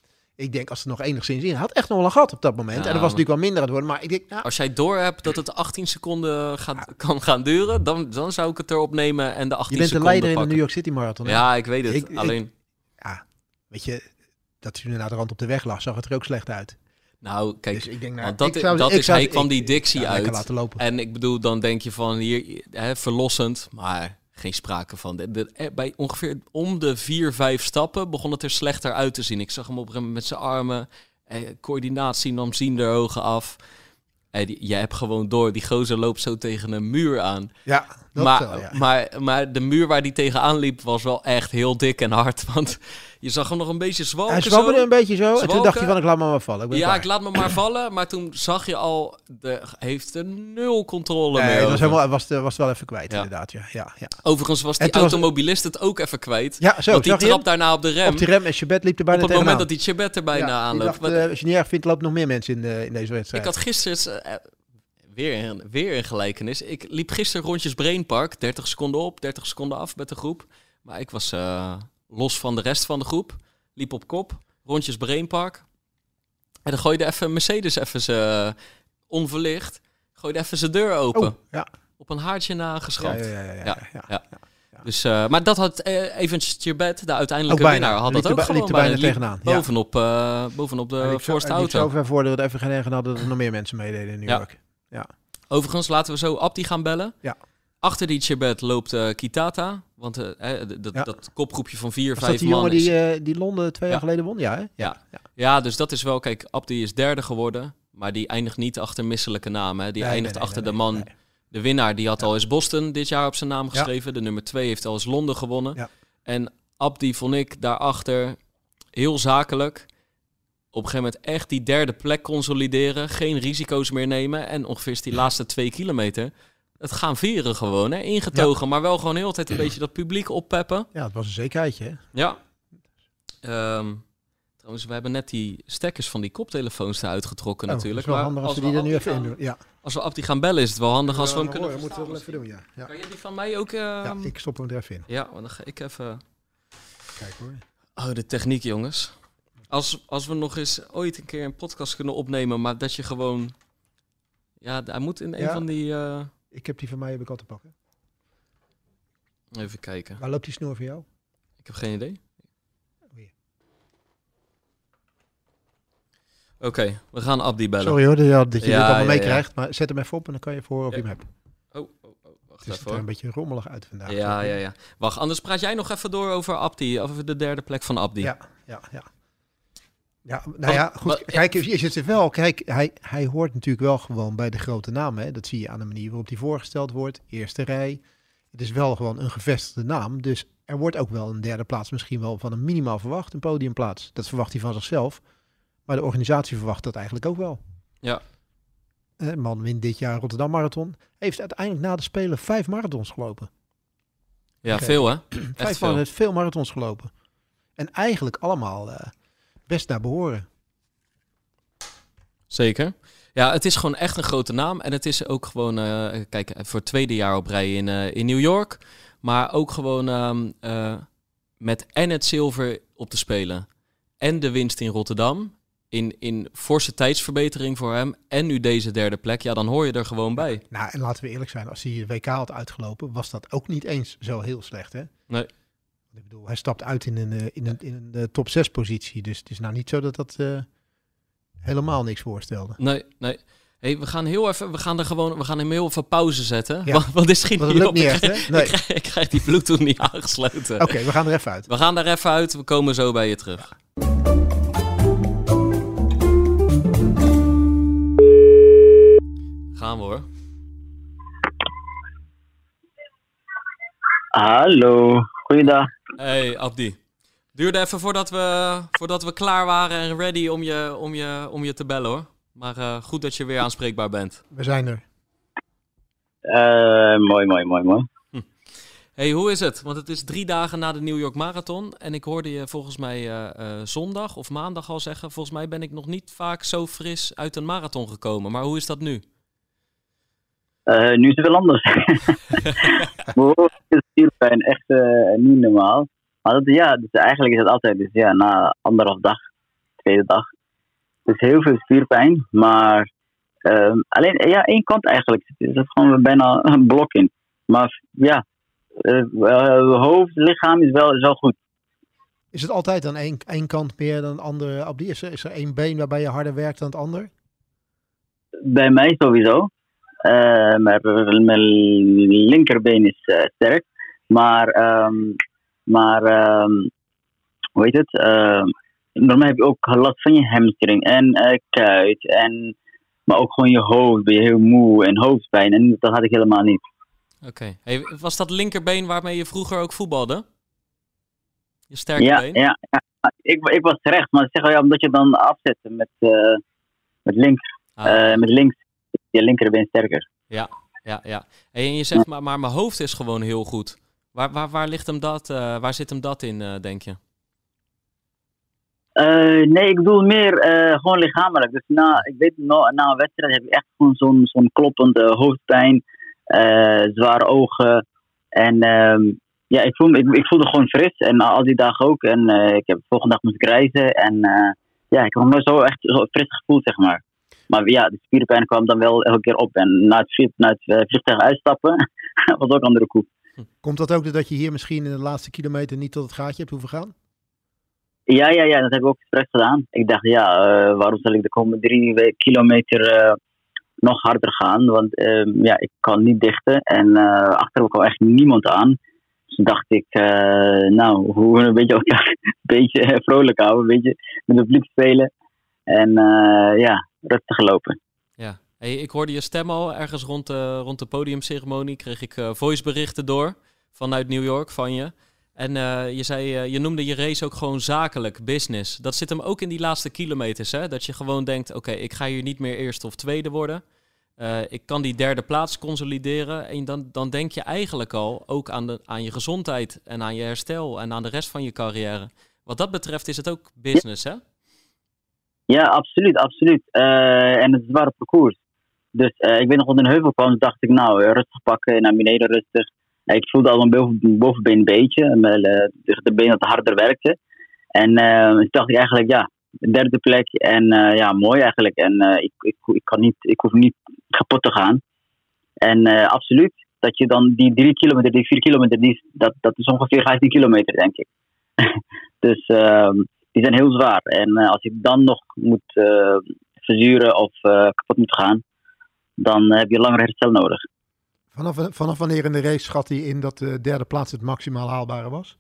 ik denk als het nog enigszins in... Hij had echt nog wel een gat op dat moment. Ja, en dat was maar- natuurlijk wel minder aan het worden. Maar ik denk, nou, als jij door hebt dat het achttien seconden gaat, kan gaan duren, dan, dan zou ik het erop nemen en de achttien je bent de seconden leider in de pakken. New York City Marathon. hè? Ja, ik weet het. Ik- ik- Alleen, Ja, weet je, dat hij nu naar de rand op de weg lag, zag het er ook slecht uit. nou, kijk, Dus ik denk, nou, want dat, ik zou- dat ik is, zou- hij kwam ik- die dictie ja, lekker uit. laten lopen. En ik bedoel, dan denk je van hier, hè, verlossend, maar geen sprake van. De, de- eh, bij ongeveer om de vier, vijf stappen begon het er slechter uit te zien. Ik zag hem op een gegeven moment met zijn armen, eh, coördinatie nam zienderogen af. En die, je hebt gewoon door, die gozer loopt zo tegen een muur aan. Ja, dat maar, wel, ja. maar, maar de muur waar die tegenaan liep was wel echt heel dik en hard. Want je zag hem nog een beetje zwalken. Hij zwabberde zo. een beetje zo. En toen Zwalken. dacht hij van, ik laat me maar vallen. Ik ben Ja, klaar. ik laat me maar vallen. Maar toen zag je al, de, heeft er nul controle Nee, meer het was, over. helemaal, hij was, was wel even kwijt, Ja. inderdaad. Ja, ja, ja. Overigens was En die toen was- automobilist het ook even kwijt. ja zo, want die zag je hem? trapt daarna op de rem. Op die rem en Chebet liep er bijna op het moment tegenaan. dat die Chebet er bijna Ja, die aanloopt. dacht, Maar eh, als je niet erg vindt, loopt nog meer mensen in, de, in deze wedstrijd. ik had gisteren... eh, weer, een, weer een gelijkenis. Ik liep gisteren rondjes Brainpark. dertig seconden op, dertig seconden af met de groep. Maar ik was eh, los van de rest van de groep. Liep op kop. Rondjes Brainpark. En dan gooide even Mercedes even zijn onverlicht. Gooide even zijn deur open. Oh, ja. Op een haartje na Ja, geschrapt. ja, ja, ja, ja, Ja, ja. ja. Dus, uh, maar dat had uh, Evans Chebet, de uiteindelijke Ook bijna. winnaar, had Liep dat er ook bij- gewoon liep er bijna liep tegenaan, ja. Bovenop, uh, bovenop de Hij liep zo- voorste hij liep auto. zo ver voor dat we het even geen hadden dat er nog meer mensen meededen in New Ja. York. Ja. Overigens, laten we zo Abdi gaan bellen. Ja. Achter die Chebet loopt uh, Kitata. Want uh, eh, d- d- Ja. dat kopgroepje van vier, Was dat vijf die man jongen is... die, eh, die Londen twee Ja. jaar geleden won? Ja, hè? Ja. ja. Ja, dus dat is wel... Kijk, Abdi is derde geworden. Maar die eindigt niet achter misselijke namen. Hè. Die Nee, eindigt nee, nee, achter nee, de man... nee, nee. De winnaar, die had Ja. al eens Boston dit jaar op zijn naam Ja. geschreven. De nummer twee heeft al eens Londen gewonnen. Ja. En Abdi vond ik daarachter heel zakelijk. Op een gegeven moment echt die derde plek consolideren. Geen risico's meer nemen. En ongeveer is die laatste twee kilometer... Het gaan vieren gewoon, hè? Ingetogen. Maar wel gewoon heel de tijd een beetje dat publiek oppeppen. Ja, het was een zekerheidje, hè? Ja. Ehm, trouwens, we hebben net die stekkers van die koptelefoons eruit getrokken Oh, natuurlijk. Het is wel Maar handig als, we die er nu Abdi even in gaan- doen. Ja. Als we Abdi gaan bellen is het wel handig als we hem Ja, kunnen hoor, moeten we wel verstaan even doen, ja. Ja. Kan je die van mij ook... ja, ehm, ik stop hem er even in. Ja, want dan ga ik even... Kijk hoor. Oh, de techniek, jongens. Als, als we nog eens ooit een keer een podcast kunnen opnemen, maar dat je gewoon... Ja, hij moet in een Ja. van die... eh, Ik heb die van mij heb ik al te pakken. Even kijken. Waar loopt die snoer voor jou? Ik heb geen idee. Hier. Oké, we gaan Abdi bellen. Sorry hoor, dat je, dat je Ja, dit allemaal ja, meekrijgt. Maar zet hem even op en dan kan je even horen of Ja. je hem hebt. Oh, oh, oh, wacht Het is even er hoor. een beetje rommelig uit vandaag. Ja, ja, ja. Wacht, anders praat jij nog even door over Abdi. Over de derde plek van Abdi. Ja, ja, ja. Ja, nou Wat- ja, goed. wat- Kijk, je zit er wel. Kijk, hij, hij hoort natuurlijk wel gewoon bij de grote namen. Hè. Dat zie je aan de manier waarop hij voorgesteld wordt. Eerste rij. Het is wel gewoon een gevestigde naam. Dus er wordt ook wel een derde plaats misschien wel van hem minimaal verwacht. Een podiumplaats. Dat verwacht hij van zichzelf. Maar de organisatie verwacht dat eigenlijk ook wel. Ja. Een man wint dit jaar Rotterdam Marathon. Heeft uiteindelijk na de Spelen vijf marathons gelopen. Ja, Oké. veel hè? Echt Vijf veel. man heeft veel marathons gelopen. En eigenlijk allemaal eh, best naar behoren. Zeker. Ja, het is gewoon echt een grote naam. En het is ook gewoon, eh, kijk, voor het tweede jaar op rij in, eh, in New York. Maar ook gewoon ehm, eh, met en het zilver op te spelen. En de winst in Rotterdam. In, in forse tijdsverbetering voor hem. En nu deze derde plek. Ja, dan hoor je er gewoon bij. Nou, en laten we eerlijk zijn, als hij de W K had uitgelopen, was dat ook niet eens zo heel slecht, hè? Nee. Ik bedoel, hij stapt uit in een, eh, in een, in een eh, top zes positie. Dus het is nou niet zo dat dat eh, helemaal niks voorstelde. Nee, nee. Hey, we gaan heel even, we gaan er gewoon, we gaan hem heel even pauze zetten. Ja. Want, want dit schiet Want niet dat op. lukt niet Ik echt, krijg- hè? Nee. Ik, krijg, ik krijg die Bluetooth niet aangesloten. Oké, we gaan er even uit. We gaan daar even uit. We komen zo bij je terug. Gaan we hoor. Hallo, goeiedag. Hey Abdi. Duurde even voordat we, voordat we klaar waren en ready om je, om je, om je te bellen hoor. Maar uh, goed dat je weer aanspreekbaar bent. We zijn er. Uh, mooi, mooi, mooi, mooi. Hey, hoe is het? Want het is drie dagen na de New York Marathon. En ik hoorde je volgens mij uh, uh, zondag of maandag al zeggen... volgens mij ben ik nog niet vaak zo fris uit een marathon gekomen. Maar hoe is dat nu? Uh, nu is het wel anders. Het spierpijn echt uh, niet normaal. Maar dat, ja, dus eigenlijk is het altijd dus, ja, na anderhalf dag, tweede dag. Dus heel veel spierpijn. Maar uh, alleen ja, één kant eigenlijk. Er zit gewoon bijna een blok in. Maar ja... Uh, uh, hoofd, lichaam is wel, is wel goed. Is het altijd aan één, één kant meer dan de andere, Abdi? Is er, is er één been waarbij je harder werkt dan het ander? Bij mij sowieso. Uh, maar mijn linkerbeen is uh, sterk. Maar, um, maar um, hoe heet het? Uh, normaal heb je ook last van je hamstring en uh, kuit. En, maar ook gewoon je hoofd. Ben je heel moe en hoofdpijn. En dat had ik helemaal niet. Oké. Okay. Hey, was dat linkerbeen waarmee je vroeger ook voetbalde? Je sterke ja, been? Ja, ja. Ik, ik was rechts, maar zeg wel ja, omdat je dan afzet met, uh, met links. Ah. Uh, met links is je linkerbeen sterker. Ja, ja, ja. Hey, en je zegt, maar, maar mijn hoofd is gewoon heel goed. Waar, waar, waar, ligt hem dat, uh, waar zit hem dat in, uh, denk je? Uh, nee, ik bedoel meer uh, gewoon lichamelijk. Dus na, ik weet, na, na een wedstrijd heb je echt gewoon zo'n, zo'n kloppende hoofdpijn. Uh, zware ogen. En um, ja, ik, voel, ik, ik voelde gewoon fris. En al die dagen ook. En uh, ik heb de volgende dag moest ik reizen. En uh, ja, ik heb me zo echt zo fris gevoeld, zeg maar. Maar ja, de spierpijn kwam dan wel elke keer op. En na het, vlieg, na het uh, vliegtuig uitstappen, was ook een andere koek. Komt dat ook doordat je hier misschien in de laatste kilometer niet tot het gaatje hebt hoeven gaan? Ja, ja, ja, dat heb ik ook expres gedaan. Ik dacht, ja, uh, waarom zal ik de komende drie kilometer... Uh, nog harder gaan, want uh, ja, ik kan niet dichten en uh, achter me kwam echt niemand aan. Dus dacht ik, uh, nou, hoe we een beetje elkaar een beetje vrolijk houden, een beetje met het publiek spelen en uh, ja, rustig lopen. Ja, hey, ik hoorde je stem al ergens rond de, rond de podiumceremonie, kreeg ik uh, voiceberichten door vanuit New York van je. En uh, je zei, uh, je noemde je race ook gewoon zakelijk, business. Dat zit hem ook in die laatste kilometers, hè? Dat je gewoon denkt, oké, okay, ik ga hier niet meer eerste of tweede worden. Uh, ik kan die derde plaats consolideren. En dan, dan denk je eigenlijk al ook aan, de, aan je gezondheid en aan je herstel en aan de rest van je carrière. Wat dat betreft is het ook business, hè? Ja, absoluut, absoluut. Uh, en het is een zware parcours. Dus uh, ik weet nog, onder een heuvel kwam, dacht ik, nou, rustig pakken, naar beneden rustig. Ik voelde al mijn boven, bovenbeen een beetje, mijn, uh, de been dat harder werkte. En uh, toen dacht ik eigenlijk, ja, de derde plek en uh, ja, mooi eigenlijk. En uh, ik, ik, ik, kan niet, ik hoef niet kapot te gaan. En uh, absoluut, dat je dan die drie kilometer, die vier kilometer, die, dat, dat is ongeveer vijftien kilometer, denk ik. Dus uh, die zijn heel zwaar. En uh, als ik dan nog moet uh, verzuren of uh, kapot moet gaan, dan heb je langer herstel nodig. Vanaf, vanaf wanneer in de race schat hij in dat de derde plaats het maximaal haalbare was?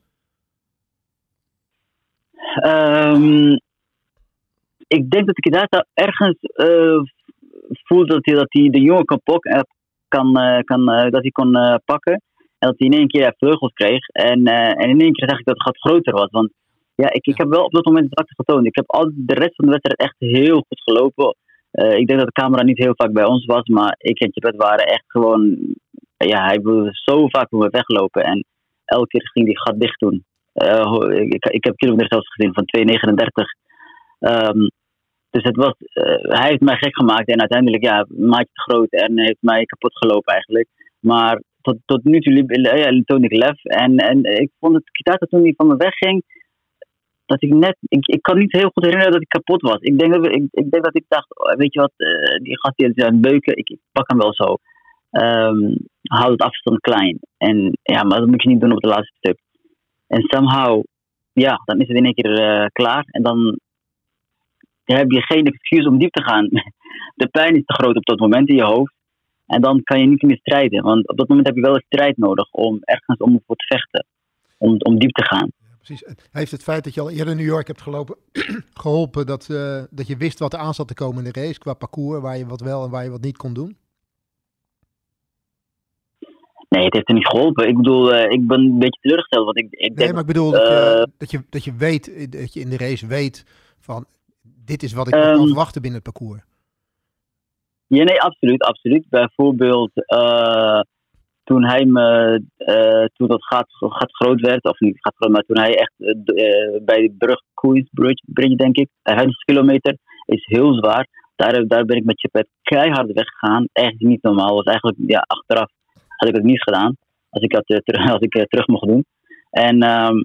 Um, ik denk dat ik daar ergens uh, voelde dat hij, dat hij de jongen kan pakken, kan, uh, kan, uh, dat hij kon uh, pakken. En dat hij in één keer ja, vleugels kreeg. En, uh, en in één keer zag ik dat het gat groter was. Want ja, ik, ik heb wel op dat moment zwakte getoond. Ik heb al de rest van de wedstrijd echt heel goed gelopen. Uh, ik denk dat de camera niet heel vaak bij ons was, maar ik en Chibet waren echt gewoon... Ja, hij wilde zo vaak voor me weglopen en elke keer ging die gat dicht doen. Uh, ik, ik heb kilometer zelfs gezien van twee negenendertig. Um, dus het was, uh, hij heeft mij gek gemaakt en uiteindelijk ja, een maatje te groot en heeft mij kapot gelopen eigenlijk. Maar tot, tot nu toe liep, ja, toonde ik lef en, en ik vond het Kitata toen hij van me wegging, dat ik net, ik, ik kan niet heel goed herinneren dat ik kapot was. Ik denk dat, ik, ik, denk dat ik dacht, weet je wat, uh, die gast die is aan het beuken, ik, ik pak hem wel zo. Um, houd het afstand klein. En ja, maar dat moet je niet doen op het laatste stuk. En somehow, ja, dan is het in één keer uh, klaar. En dan heb je geen excuus om diep te gaan. De pijn is te groot op dat moment in je hoofd. En dan kan je niet meer strijden. Want op dat moment heb je wel een strijd nodig om ergens om voor te vechten. Om, om diep te gaan. Ja, precies. Heeft het feit dat je al eerder in New York hebt gelopen geholpen dat, uh, dat je wist wat er aan zat te komen in de race qua parcours, waar je wat wel en waar je wat niet kon doen? Nee, het heeft er niet geholpen. Ik bedoel, uh, ik ben een beetje teleurgesteld. Want ik, ik nee, denk, maar ik bedoel dat, uh, je, dat, je, dat je weet, dat je in de race weet van, dit is wat ik um, kan verwachten binnen het parcours. Ja, nee, absoluut, absoluut. Bijvoorbeeld, uh, toen hij me, uh, toen dat gat, gat groot werd, of niet gat groot, maar toen hij echt uh, bij de brug, Queensbridge, Bridge, denk ik, honderd kilometer, is heel zwaar. Daar, daar ben ik met Chepet keihard weggegaan. Echt niet normaal. Was eigenlijk, ja, achteraf had ik het niet gedaan. Als ik, had, uh, ter, als ik uh, terug mocht doen. En, um,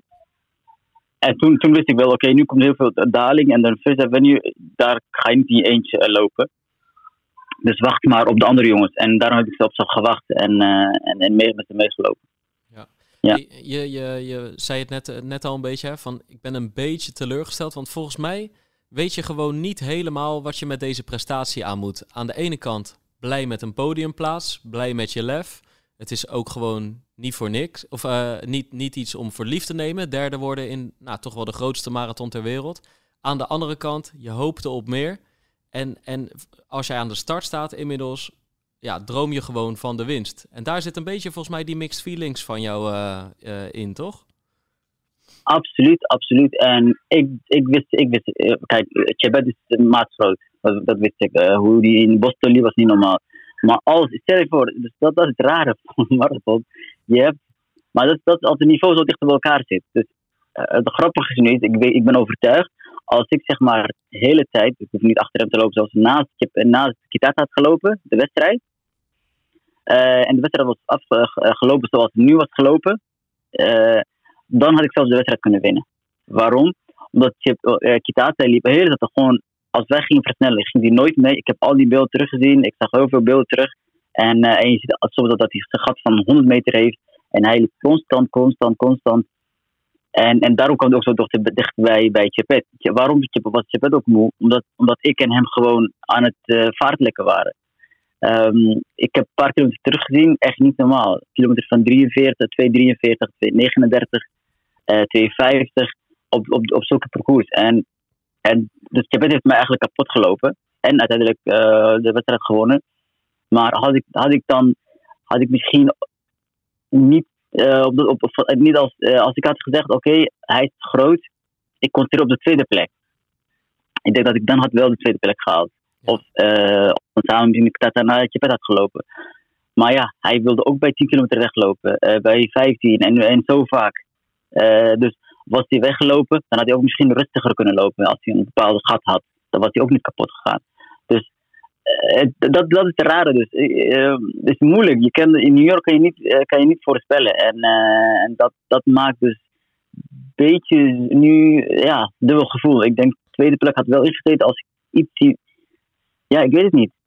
en toen, toen wist ik wel, oké, okay, nu komt heel veel daling. En dan First Avenue, daar ga je niet in je eentje uh, lopen. Dus wacht maar op de andere jongens. En daarom heb ik zelfs al gewacht en, uh, en, en mee, met ze meegelopen. Ja. Ja. Je, je, je zei het net, net al een beetje, hè, van ik ben een beetje teleurgesteld. Want volgens mij weet je gewoon niet helemaal wat je met deze prestatie aan moet. Aan de ene kant blij met een podiumplaats, blij met je lef. Het is ook gewoon niet voor niks. Of uh, niet, niet iets om voor lief te nemen. Derde worden in nou, toch wel de grootste marathon ter wereld. Aan de andere kant, je hoopte op meer. En, en als jij aan de start staat inmiddels, ja, droom je gewoon van de winst. En daar zit een beetje volgens mij die mixed feelings van jou uh, uh, in, toch? Absoluut, absoluut. En ik, ik wist, ik wist uh, kijk, Chebet is maatgroot. Dat, dat wist ik. Uh, hoe die in Boston liep was niet normaal. Maar als, stel je voor, dus dat, dat is het rare van een marathon. Je hebt, maar dat, dat als het niveau zo dicht bij elkaar zit. Dus uh, het grappige is nu, ik, ik ben overtuigd, als ik zeg maar de hele tijd, ik hoef niet achter hem te lopen, zoals naast, naast Kitata had gelopen, de wedstrijd. Uh, en de wedstrijd was afgelopen uh, zoals het nu was gelopen. Uh, dan had ik zelfs de wedstrijd kunnen winnen. Waarom? Omdat uh, Kitata liep de hele tijd gewoon, als wij gingen versnellen, ging hij nooit mee. Ik heb al die beelden teruggezien, ik zag heel veel beelden terug. En, uh, en je ziet soms dat hij een gat van honderd meter heeft. En hij liep constant, constant, constant. En, en daarom kwam hij ook zo dicht bij, bij Chepet. Waarom was Chepet ook moe? Omdat, omdat ik en hem gewoon aan het uh, vaartlekken waren. Um, ik heb een paar kilometer teruggezien, echt niet normaal. Kilometers van drieënveertig, tweehonderddrieënveertig, tweehonderdnegenendertig, uh, tweehonderdvijftig op, op, op zulke parcours. En, en dus Chepet heeft mij eigenlijk kapot gelopen. En uiteindelijk uh, de wedstrijd gewonnen. Maar had ik, had ik dan, had ik misschien niet, uh, op de, op, op, niet als, uh, als ik had gezegd, oké, okay, hij is groot, ik kon terug op de tweede plek. Ik denk dat ik dan had wel de tweede plek gehaald. Ja. Of uh, samen in de naar Chepet had gelopen. Maar ja, hij wilde ook bij tien kilometer weglopen, uh, bij vijftien en, en zo vaak. Uh, dus was hij weggelopen, dan had hij ook misschien rustiger kunnen lopen als hij een bepaalde gat had. Dan was hij ook niet kapot gegaan. Dus Uh, dat, dat is het rare dus. Uh, het is moeilijk. Je kan, in New York kan je niet, uh, kan je niet voorspellen. En, uh, en dat, dat maakt dus een beetje nu, ja, dubbel gevoel. Ik denk, de tweede plek had wel ingezeten als ik iets zie. Ja, ik weet het niet.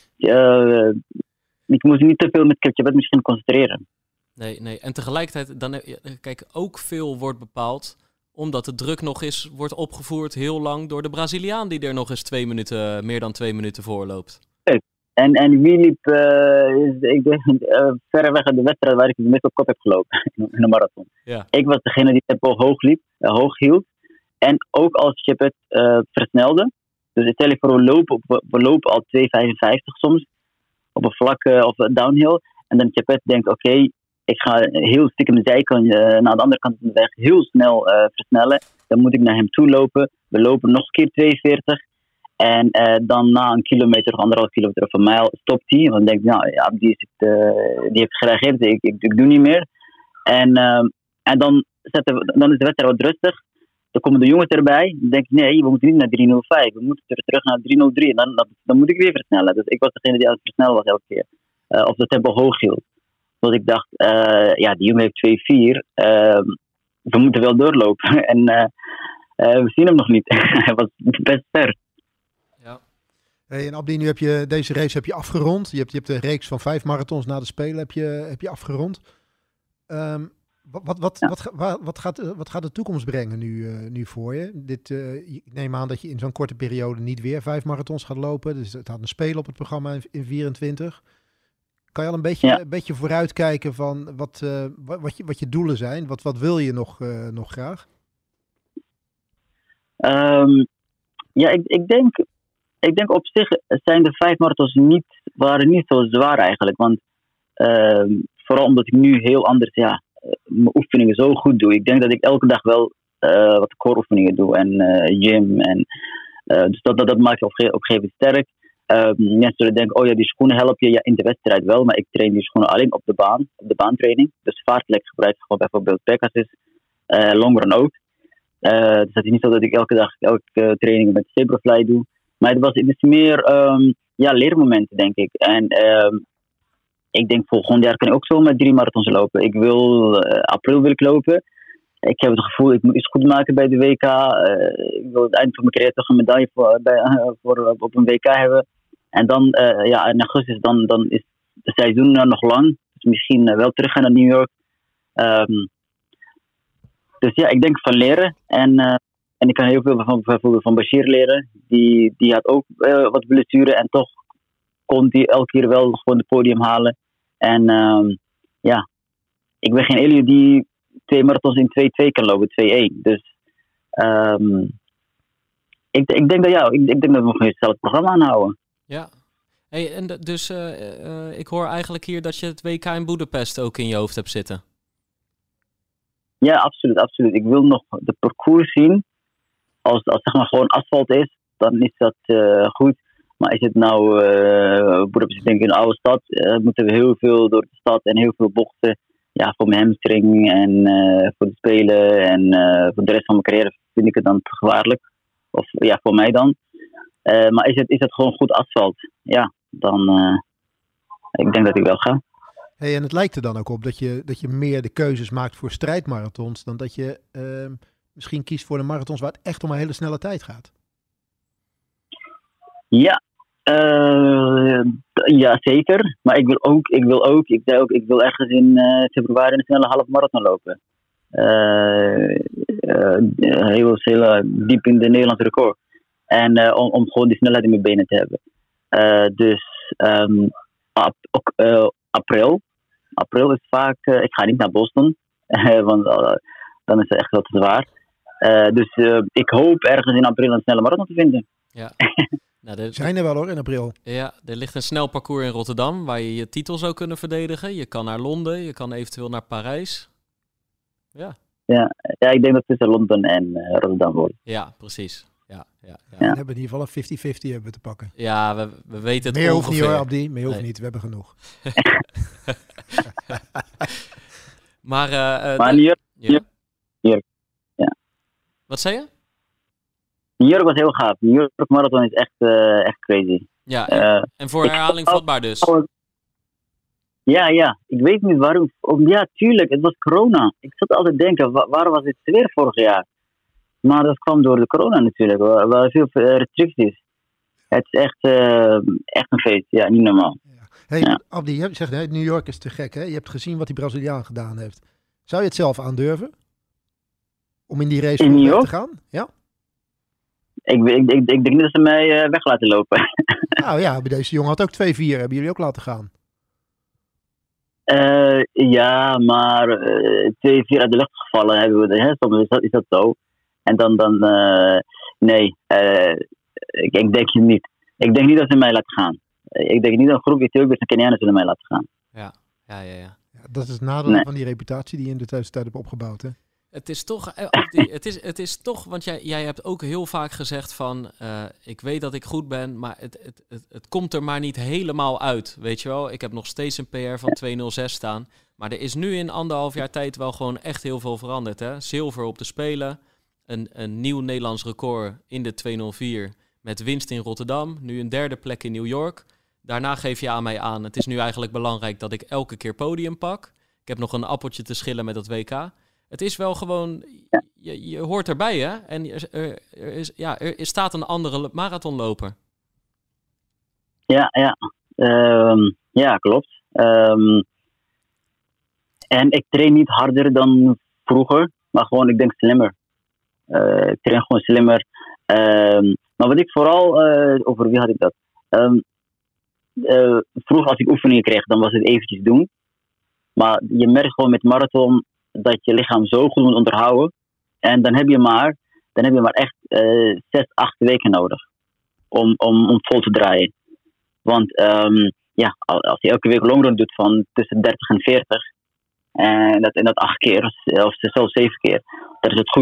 Uh, ik moest niet te veel met Chepet misschien concentreren. Nee, nee. En tegelijkertijd, dan, kijk, ook veel wordt bepaald omdat de druk nog eens wordt opgevoerd heel lang door de Braziliaan die er nog eens twee minuten, meer dan twee minuten voor loopt. En, en wie liep, uh, is, ik denk, uh, verreweg de wedstrijd waar ik het meest op kop heb gelopen in een marathon. Ja. Ik was degene die het tempo hoog liep, uh, hoog hield. En ook als Chepet uh, versnelde. Dus stel je voor, we lopen, op, we lopen al twee vijfenvijftig soms op een vlak uh, of downhill. En dan Chepet denkt, oké, okay, ik ga heel stiekem de zijkant, uh, naar de andere kant van de weg heel snel uh, versnellen. Dan moet ik naar hem toe lopen. We lopen nog een keer tweeënveertig. En uh, dan na een kilometer of anderhalf kilometer of een mijl stopt hij. Want dan denk ik, nou ja, die, is het, uh, die heeft gereageerd. Ik, ik, ik doe niet meer. En, uh, en dan, zetten we, dan is de wedstrijd wat rustig. Dan komen de jongens erbij. Dan denk ik, nee, we moeten niet naar drie nul vijf. We moeten terug naar drie nul drie. En dan, dan, dan moet ik weer versnellen. Dus ik was degene die aan het versnellen was elke keer. Uh, of de tempo hoog hield. Dus ik dacht, uh, ja, die jongen heeft twee vier. Uh, we moeten wel doorlopen. En uh, uh, we zien hem nog niet. Hij was best ver. Ja. Hey, en Abdi, nu heb je deze race heb je afgerond. Je hebt, je hebt een reeks van vijf marathons na de Spelen heb je, heb je afgerond. Um, wat, wat, wat, ja. wat, wat, wat, gaat, wat gaat de toekomst brengen nu, uh, nu voor je? Dit, uh, ik neem aan dat je in zo'n korte periode niet weer vijf marathons gaat lopen. Dus het had een Spelen op het programma in, in vierentwintig. Kan je al een beetje, ja. een beetje vooruitkijken van wat, uh, wat, wat, je, wat je doelen zijn? Wat, wat wil je nog, uh, nog graag? Um, ja, ik, ik, denk, ik denk op zich zijn de vijf marathons niet, waren niet zo zwaar eigenlijk. Want uh, vooral omdat ik nu heel anders ja, mijn oefeningen zo goed doe. Ik denk dat ik elke dag wel uh, wat core oefeningen doe en uh, gym. En, uh, dus dat, dat, dat maakt je op, op een gegeven moment sterk. Uh, mensen zullen denken, oh ja, die schoenen helpen je ja, in de wedstrijd wel, maar ik train die schoenen alleen op de baan, op de baantraining. Dus vaartlek gebruik ik gewoon bijvoorbeeld Pegasus, uh, Longrun ook. Uh, dus het is niet zo dat ik elke dag, elke uh, training met Zebrafly doe. Maar het, was, het is meer um, ja, leermomenten, denk ik. En um, ik denk volgend jaar kan ik ook zo met drie marathons lopen. Ik wil, uh, april wil ik lopen. Ik heb het gevoel, ik moet iets goed maken bij de W K. Uh, ik wil het eind van mijn carrière toch een medaille voor, bij, uh, voor, op een W K hebben. En dan, uh, ja, in augustus, dan, dan is het seizoen uh, nog lang. Dus misschien uh, wel terug gaan naar New York. Um, dus ja, ik denk van leren. En, uh, en ik kan heel veel van, bijvoorbeeld van Bashir leren. Die, die had ook uh, wat blessure. En toch kon hij elke keer wel gewoon het podium halen. En um, ja, ik ben geen Elio die twee marathons in twee twee kan lopen, twee één. Dus um, ik, ik denk dat ja, ik, ik denk dat we gewoon hetzelfde programma aanhouden. Ja. Hey, en d- dus uh, uh, ik hoor eigenlijk hier dat je het W K in Boedapest ook in je hoofd hebt zitten. Ja, absoluut, absoluut. Ik wil nog de parcours zien. Als, als zeg maar gewoon asfalt is, dan is dat uh, goed. Maar is het nou uh, Boedapest, denk ik, een oude stad, uh, moeten we heel veel door de stad en heel veel bochten. Ja, voor mijn hamstring en uh, voor de spelen en uh, voor de rest van mijn carrière vind ik het dan te gevaarlijk. Of ja, voor mij dan. Uh, maar is het, is het gewoon goed asfalt? Ja, dan uh, ik denk dat ik wel ga. Hey, en het lijkt er dan ook op dat je, dat je meer de keuzes maakt voor strijdmarathons dan dat je uh, misschien kiest voor de marathons waar het echt om een hele snelle tijd gaat. Ja, uh, ja zeker. Maar ik wil ook, ik wil ook, ik zei ook, ik wil ergens in uh, februari een snelle half marathon lopen. Uh, uh, heel, heel diep in de Nederlandse record. En uh, om, om gewoon die snelheid in mijn benen te hebben. Uh, dus um, ap, ook, uh, april. April is vaak, uh, ik ga niet naar Boston. Uh, want uh, dan is het echt wel te zwaar. Uh, dus uh, ik hoop ergens in april een snelle marathon te vinden. Ja. Nou, er, zijn er wel hoor, in april. Ja, er ligt een snel parcours in Rotterdam waar je je titel zou kunnen verdedigen. Je kan naar Londen, je kan eventueel naar Parijs. Ja. Ja, ja ik denk dat het tussen Londen en uh, Rotterdam wordt. Ja, precies. Ja, ja, ja. Ja. We hebben in ieder geval een vijftig vijftig hebben we te pakken. Ja, we, we weten het meer ongeveer. Meer hoeft niet hoor, Abdi. Meer hoeft nee. niet. We hebben genoeg. maar uh, maar New York, ja. New York, ja. Wat zei je? New York was heel gaaf. New York Marathon is echt, uh, echt crazy. Ja, en, uh, en voor herhaling vatbaar dus. Ja, ja. Ik weet niet waarom. Ja, tuurlijk. Het was corona. Ik zat altijd te denken, waar, waar was dit weer vorig jaar? Maar dat kwam door de corona natuurlijk. Er waren veel restricties. Het is echt, uh, echt een feest. Ja, niet normaal. Ja. Hey, ja. Abdi, je zegt, New York is te gek, hè? Je hebt gezien wat die Braziliaan gedaan heeft. Zou je het zelf aandurven? Om in die race in weg te gaan? Ja? Ik, ik, ik, ik denk niet dat ze mij uh, weg laten lopen. Nou ja, deze jongen had ook twee vier. Hebben jullie ook laten gaan? Uh, ja, maar uh, twee vier uit de lucht gevallen hebben we. Hè? Soms is dat, is dat zo. En dan, dan uh, nee, uh, ik, ik denk het niet. Ik denk niet dat ze mij laten gaan. Ik denk niet dat een groep Ethiopiërs en Kenianen zullen mij laten gaan. Ja, ja, ja. ja. ja dat is het nadeel nee. van die reputatie die je in de tussentijd hebt opgebouwd, hè? Het is toch, het is, het is toch, want jij, jij hebt ook heel vaak gezegd van, uh, ik weet dat ik goed ben, maar het, het, het, het komt er maar niet helemaal uit, weet je wel. Ik heb nog steeds een P R van twee nul zes staan, maar er is nu in anderhalf jaar tijd wel gewoon echt heel veel veranderd, hè. Zilver op de Spelen, een, een nieuw Nederlands record in de twee nul vier met winst in Rotterdam, nu een derde plek in New York. Daarna geef je aan mij aan, het is nu eigenlijk belangrijk dat ik elke keer podium pak. Ik heb nog een appeltje te schillen met dat W K. Het is wel gewoon, ja. je, je hoort erbij, hè? En er, er, is, ja, er staat een andere marathonloper. Ja, ja. Um, ja, klopt. Um, en ik train niet harder dan vroeger, maar gewoon, ik denk, slimmer. Uh, ik train gewoon slimmer. Um, maar wat ik vooral, uh, over wie had ik dat? Um, uh, vroeger als ik oefeningen kreeg, dan was het eventjes doen. Maar je merkt gewoon met marathon dat je lichaam zo goed moet onderhouden. En dan heb je maar, dan heb je maar echt uh, zes, acht weken nodig. Om, om, om vol te draaien. Want um, ja, als je elke week longrun doet van tussen dertig en veertig. En dat, en dat acht keer, of zelfs zeven keer. Dat is het goed.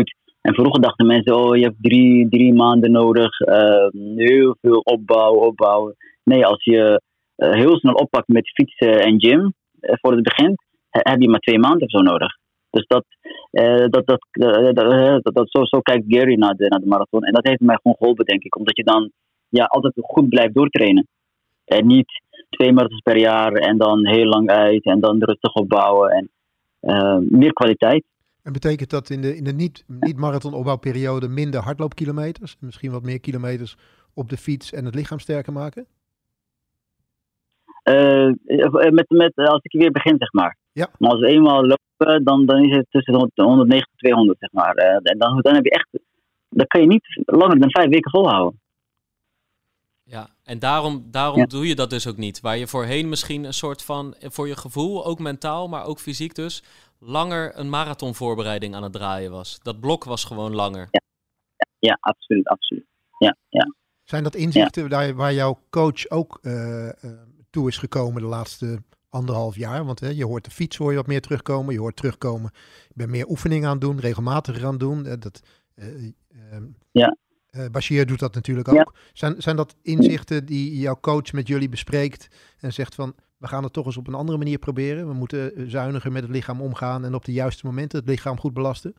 En vroeger dachten mensen, oh, je hebt drie, drie maanden nodig. Uh, heel veel opbouwen, opbouwen. Nee, als je uh, heel snel oppakt met fietsen en gym, uh, voor het begint, heb je maar twee maanden of zo nodig. Dus dat, uh, dat, dat, uh, dat, uh, dat, dat zo, zo kijkt Gary naar de, naar de marathon. En dat heeft mij gewoon geholpen, denk ik. Omdat je dan ja, altijd goed blijft doortrainen. En niet twee marathons per jaar en dan heel lang uit en dan rustig opbouwen. En uh, meer kwaliteit. En betekent dat in de, in de niet, niet-marathon opbouwperiode minder hardloopkilometers? Misschien wat meer kilometers op de fiets en het lichaam sterker maken? Uh, met, met, als ik weer begin, zeg maar. Ja. Maar als we eenmaal lopen, dan, dan is het tussen honderdnegentig en tweehonderd, zeg maar. Uh, en dan, dan heb je echt, dan kan je niet langer dan vijf weken volhouden. Ja, en daarom, daarom ja. doe je dat dus ook niet. Waar je voorheen misschien een soort van, voor je gevoel, ook mentaal, maar ook fysiek dus, langer een marathonvoorbereiding aan het draaien was. Dat blok was gewoon langer. Ja, ja, ja absoluut, absoluut. Ja, ja. Zijn dat inzichten ja. waar, waar jouw coach ook uh, uh, toe is gekomen de laatste anderhalf jaar? Want hè, je hoort de fiets hoor je wat meer terugkomen. Je hoort terugkomen, je bent meer oefeningen aan het doen, regelmatiger aan het doen. Uh, dat, uh, uh, ja. Uh, Bashir doet dat natuurlijk ook. Ja. Zijn, zijn dat inzichten die jouw coach met jullie bespreekt en zegt van, we gaan het toch eens op een andere manier proberen. We moeten zuiniger met het lichaam omgaan en op de juiste momenten het lichaam goed belasten?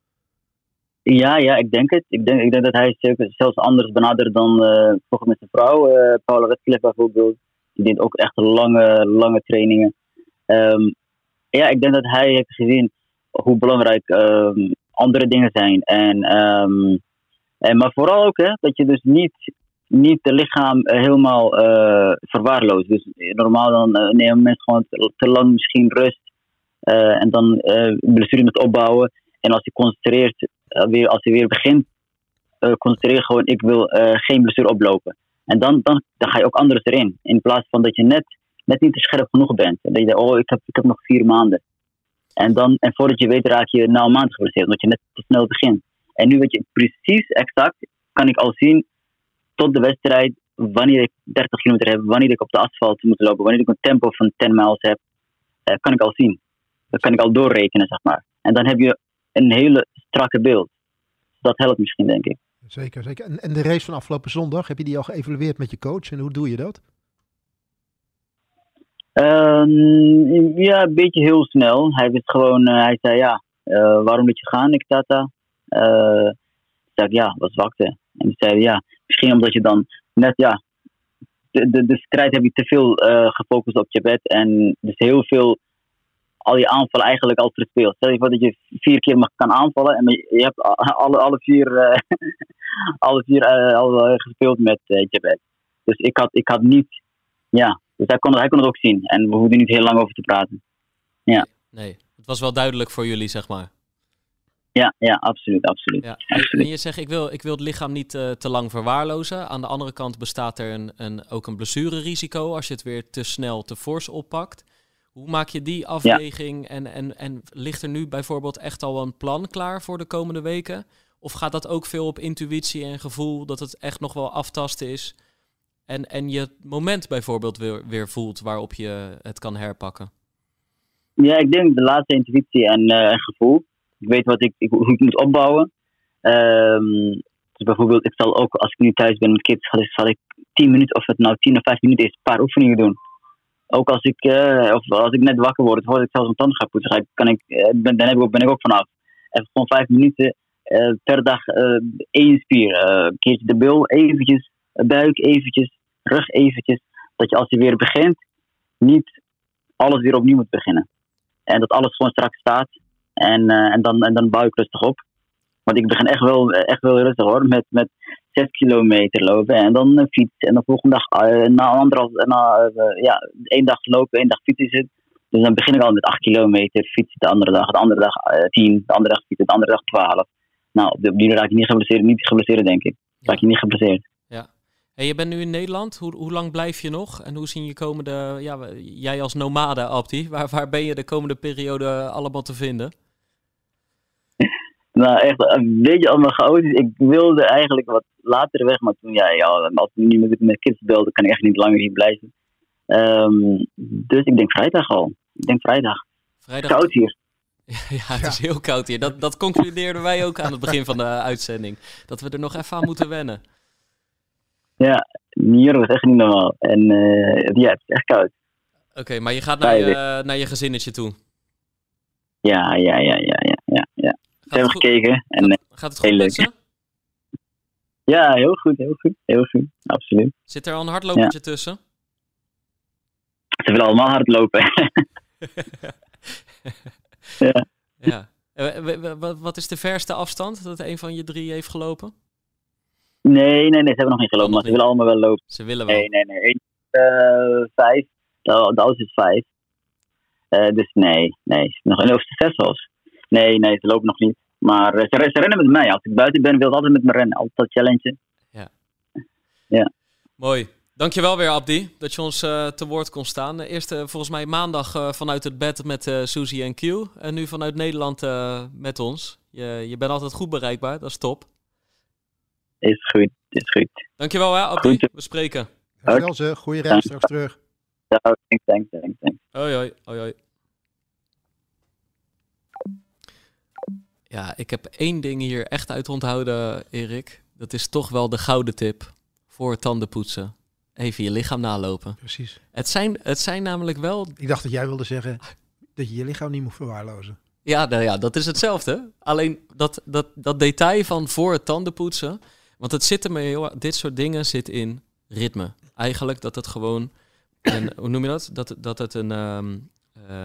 Ja, ja, ik denk het. Ik denk, ik denk dat hij zelfs anders benadert dan uh, volgens met zijn vrouw. Uh, Paula Redcliffe bijvoorbeeld. Die deed ook echt lange, lange trainingen. Um, ja, ik denk dat hij heeft gezien hoe belangrijk um, andere dingen zijn. En, um, en, maar vooral ook hè, dat je dus niet, niet het lichaam uh, helemaal uh, verwaarloost. Dus normaal dan uh, nemen mensen gewoon te, te lang misschien rust. Uh, en dan uh, blessure met opbouwen. En als je concentreert, uh, weer, als je weer begint, uh, concentreer gewoon, ik wil uh, geen blessure oplopen. En dan, dan, dan ga je ook anders erin. In plaats van dat je net, net niet te scherp genoeg bent. En dat je denkt, oh, ik heb, ik heb nog vier maanden. En, dan, en voordat je weet, raak je na een maand geblesseerd. Omdat je net te snel begint. En nu weet je precies, exact, kan ik al zien, tot de wedstrijd, wanneer ik dertig kilometer heb, wanneer ik op de asfalt moet lopen, wanneer ik een tempo van tien miles heb, uh, kan ik al zien. Dat kan ik al doorrekenen, zeg maar. En dan heb je een hele strakke beeld. Dat helpt misschien, denk ik. Zeker, zeker. En, en de race van afgelopen zondag, heb je die al geëvalueerd met je coach? En hoe doe je dat? Um, ja, een beetje heel snel. Hij wist gewoon, uh, hij zei ja, uh, waarom moet je gaan, ik tata? Uh, ik zei ja, wat zwakte. En hij zei ja, misschien omdat je dan net ja, de, de, de strijd heb je te veel uh, gefocust op je bed. En dus heel veel al je aanvallen eigenlijk al verspeeld. Stel je voor dat je vier keer mag kan aanvallen en je hebt alle, alle vier, uh, alle vier uh, al uh, gespeeld met uh, Jabet. Dus ik had, ik had niet, ja, dus hij kon, hij kon het ook zien en we hoefden niet heel lang over te praten. Ja. Nee, het was wel duidelijk voor jullie, zeg maar. Ja, ja, absoluut, absoluut. Ja. absoluut. En je zegt, ik wil, ik wil het lichaam niet uh, te lang verwaarlozen. Aan de andere kant bestaat er een, een, ook een blessurerisico als je het weer te snel, te fors oppakt. Hoe maak je die afweging? Ja. En, en, en ligt er nu bijvoorbeeld echt al een plan klaar voor de komende weken? Of gaat dat ook veel op intuïtie en gevoel, dat het echt nog wel aftasten is? En, en je het moment bijvoorbeeld weer, weer voelt waarop je het kan herpakken? Ja, ik denk de laatste intuïtie en uh, gevoel. Ik weet wat ik, ik, hoe ik moet opbouwen. Um, dus bijvoorbeeld, ik zal ook, als ik nu thuis ben met kids, zal ik, zal ik tien minuten, of het nou tien of vijf minuten is, een paar oefeningen doen. Ook als ik, uh, of als ik net wakker word, voordat ik zelfs mijn tanden ga poetsen, kan ik, uh, ben, dan heb ik ook, ben ik ook vanaf. Even gewoon vijf minuten uh, per dag uh, één spier. Uh, een keertje de bil, eventjes, buik eventjes, rug eventjes. Dat je als je weer begint, niet alles weer opnieuw moet beginnen. En dat alles gewoon straks staat. En, uh, en, dan, en dan bouw ik rustig op. Want ik begin echt wel, echt wel rustig hoor. Met, met zes kilometer lopen. En dan uh, fietsen. En de volgende dag, uh, na anderhalf, na uh, ja, één dag lopen, één dag fietsen zit. Dus dan begin ik al met acht kilometer fietsen de andere dag. De andere dag uh, tien, de andere dag fietsen, de andere dag twaalf. Nou, op die manier raak ik niet geblesseerd, niet geblesseerd denk ik. Raak je niet geblesseerd. Ja. Hey, je bent nu in Nederland. Hoe, hoe lang blijf je nog? En hoe zien je komende, ja, jij als nomade, Abdi, waar, waar ben je de komende periode allemaal te vinden? Nou, echt een beetje allemaal chaotisch. Ik wilde eigenlijk wat later weg, maar toen, ja, ja als ik nu met, met kids belde, kan ik echt niet langer hier blijven. Um, dus ik denk vrijdag al. Ik denk vrijdag. Vrijdag Koud hier. Ja, ja, het is heel koud hier. Dat, dat concludeerden wij ook aan het begin van de uitzending. Dat we er nog even aan moeten wennen. Ja, New York is echt niet normaal. En uh, ja, het is echt koud. Oké, okay, maar je gaat naar je, naar je gezinnetje toe? Ja, ja, ja, ja, ja, ja. ja. We hebben gekeken. En, gaat, gaat het goed heel met leuk. ze? Ja, heel goed, heel goed, heel goed. Absoluut. Zit er al een hardlopertje ja. tussen? Ze willen allemaal hardlopen. ja. ja. Wat is de verste afstand dat een van je drie heeft gelopen? Nee, nee, nee, ze hebben nog niet gelopen, oh, nog maar niet. Ze willen allemaal wel lopen. Ze willen wel? Nee, nee, nee. Eén, uh, vijf. De, de oudste is vijf. Uh, dus nee, nee. Nog een of zes zelfs. Nee, nee, ze lopen nog niet. Maar uh, ze, ze rennen met mij. Als ik buiten ben, wil ze altijd met me rennen. Altijd dat challenge. Ja. Ja. Mooi. Dankjewel weer, Abdi, dat je ons uh, te woord kon staan. Eerst uh, volgens mij maandag uh, vanuit het bed met uh, Suzy en Q. En nu vanuit Nederland uh, met ons. Je, je bent altijd goed bereikbaar, dat is top. Is goed, is goed. Dankjewel, hè, Abdi. Goed. We spreken. Dankjewel ze. Goeie reis straks terug. Ja, thanks, thanks, thanks, thanks. Hoi, hoi, hoi, hoi. Ja, ik heb één ding hier echt uit onthouden, Erik. Dat is toch wel de gouden tip voor tandenpoetsen. Even je lichaam nalopen. Precies. Het zijn, het zijn namelijk wel... Ik dacht dat jij wilde zeggen dat je je lichaam niet moet verwaarlozen. Ja, nou ja, dat is hetzelfde. Alleen dat, dat, dat detail van voor het tandenpoetsen... Want het zit ermee heel... Dit soort dingen zit in ritme. Eigenlijk dat het gewoon... Een, hoe noem je dat? Dat, dat het een... Um, uh,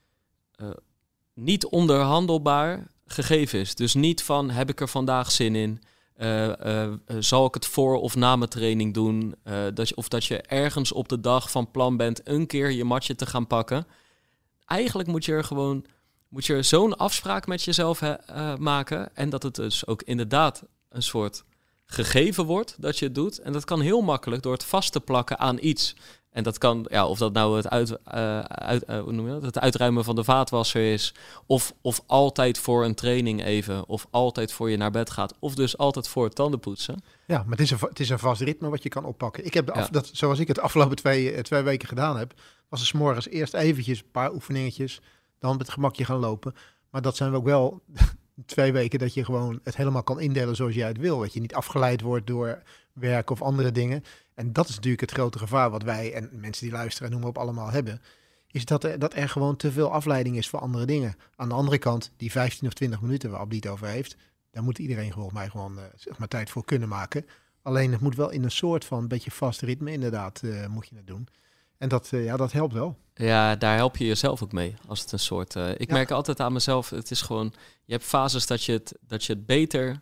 uh, niet onderhandelbaar gegeven is. Dus niet van, heb ik er vandaag zin in? Uh, uh, uh, zal ik het voor of na mijn training doen? Uh, dat je, of dat je ergens op de dag van plan bent een keer je matje te gaan pakken. Eigenlijk moet je er gewoon moet je er zo'n afspraak met jezelf he, uh, maken. En dat het dus ook inderdaad een soort gegeven wordt dat je het doet. En dat kan heel makkelijk door het vast te plakken aan iets. En dat kan, ja, of dat nou het, uit, uh, uit, uh, hoe noem je dat? Het uitruimen van de vaatwasser is, of, of altijd voor een training even, of altijd voor je naar bed gaat, of dus altijd voor het tandenpoetsen. Ja, maar het is een, het is een vast ritme wat je kan oppakken. Ik heb de af, ja. dat, zoals ik het de afgelopen twee, twee weken gedaan heb, was er 's morgens eerst eventjes een paar oefeningetjes, dan met gemakje gaan lopen. Maar dat zijn ook wel twee weken dat je gewoon het helemaal kan indelen zoals jij het wil. Dat je niet afgeleid wordt door werk of andere dingen. En dat is natuurlijk het grote gevaar wat wij en mensen die luisteren en noem maar op allemaal hebben. Is dat er, dat er gewoon te veel afleiding is voor andere dingen. Aan de andere kant, die vijftien of twintig minuten waar Abdi het over heeft, daar moet iedereen volgens mij gewoon uh, zeg maar tijd voor kunnen maken. Alleen het moet wel in een soort van beetje vast ritme inderdaad uh, moet je het doen. En dat, uh, ja, dat helpt wel. Ja, daar help je jezelf ook mee. Als het een soort. Uh, ik ja. merk altijd aan mezelf. Het is gewoon. Je hebt fases dat je het, dat je het beter.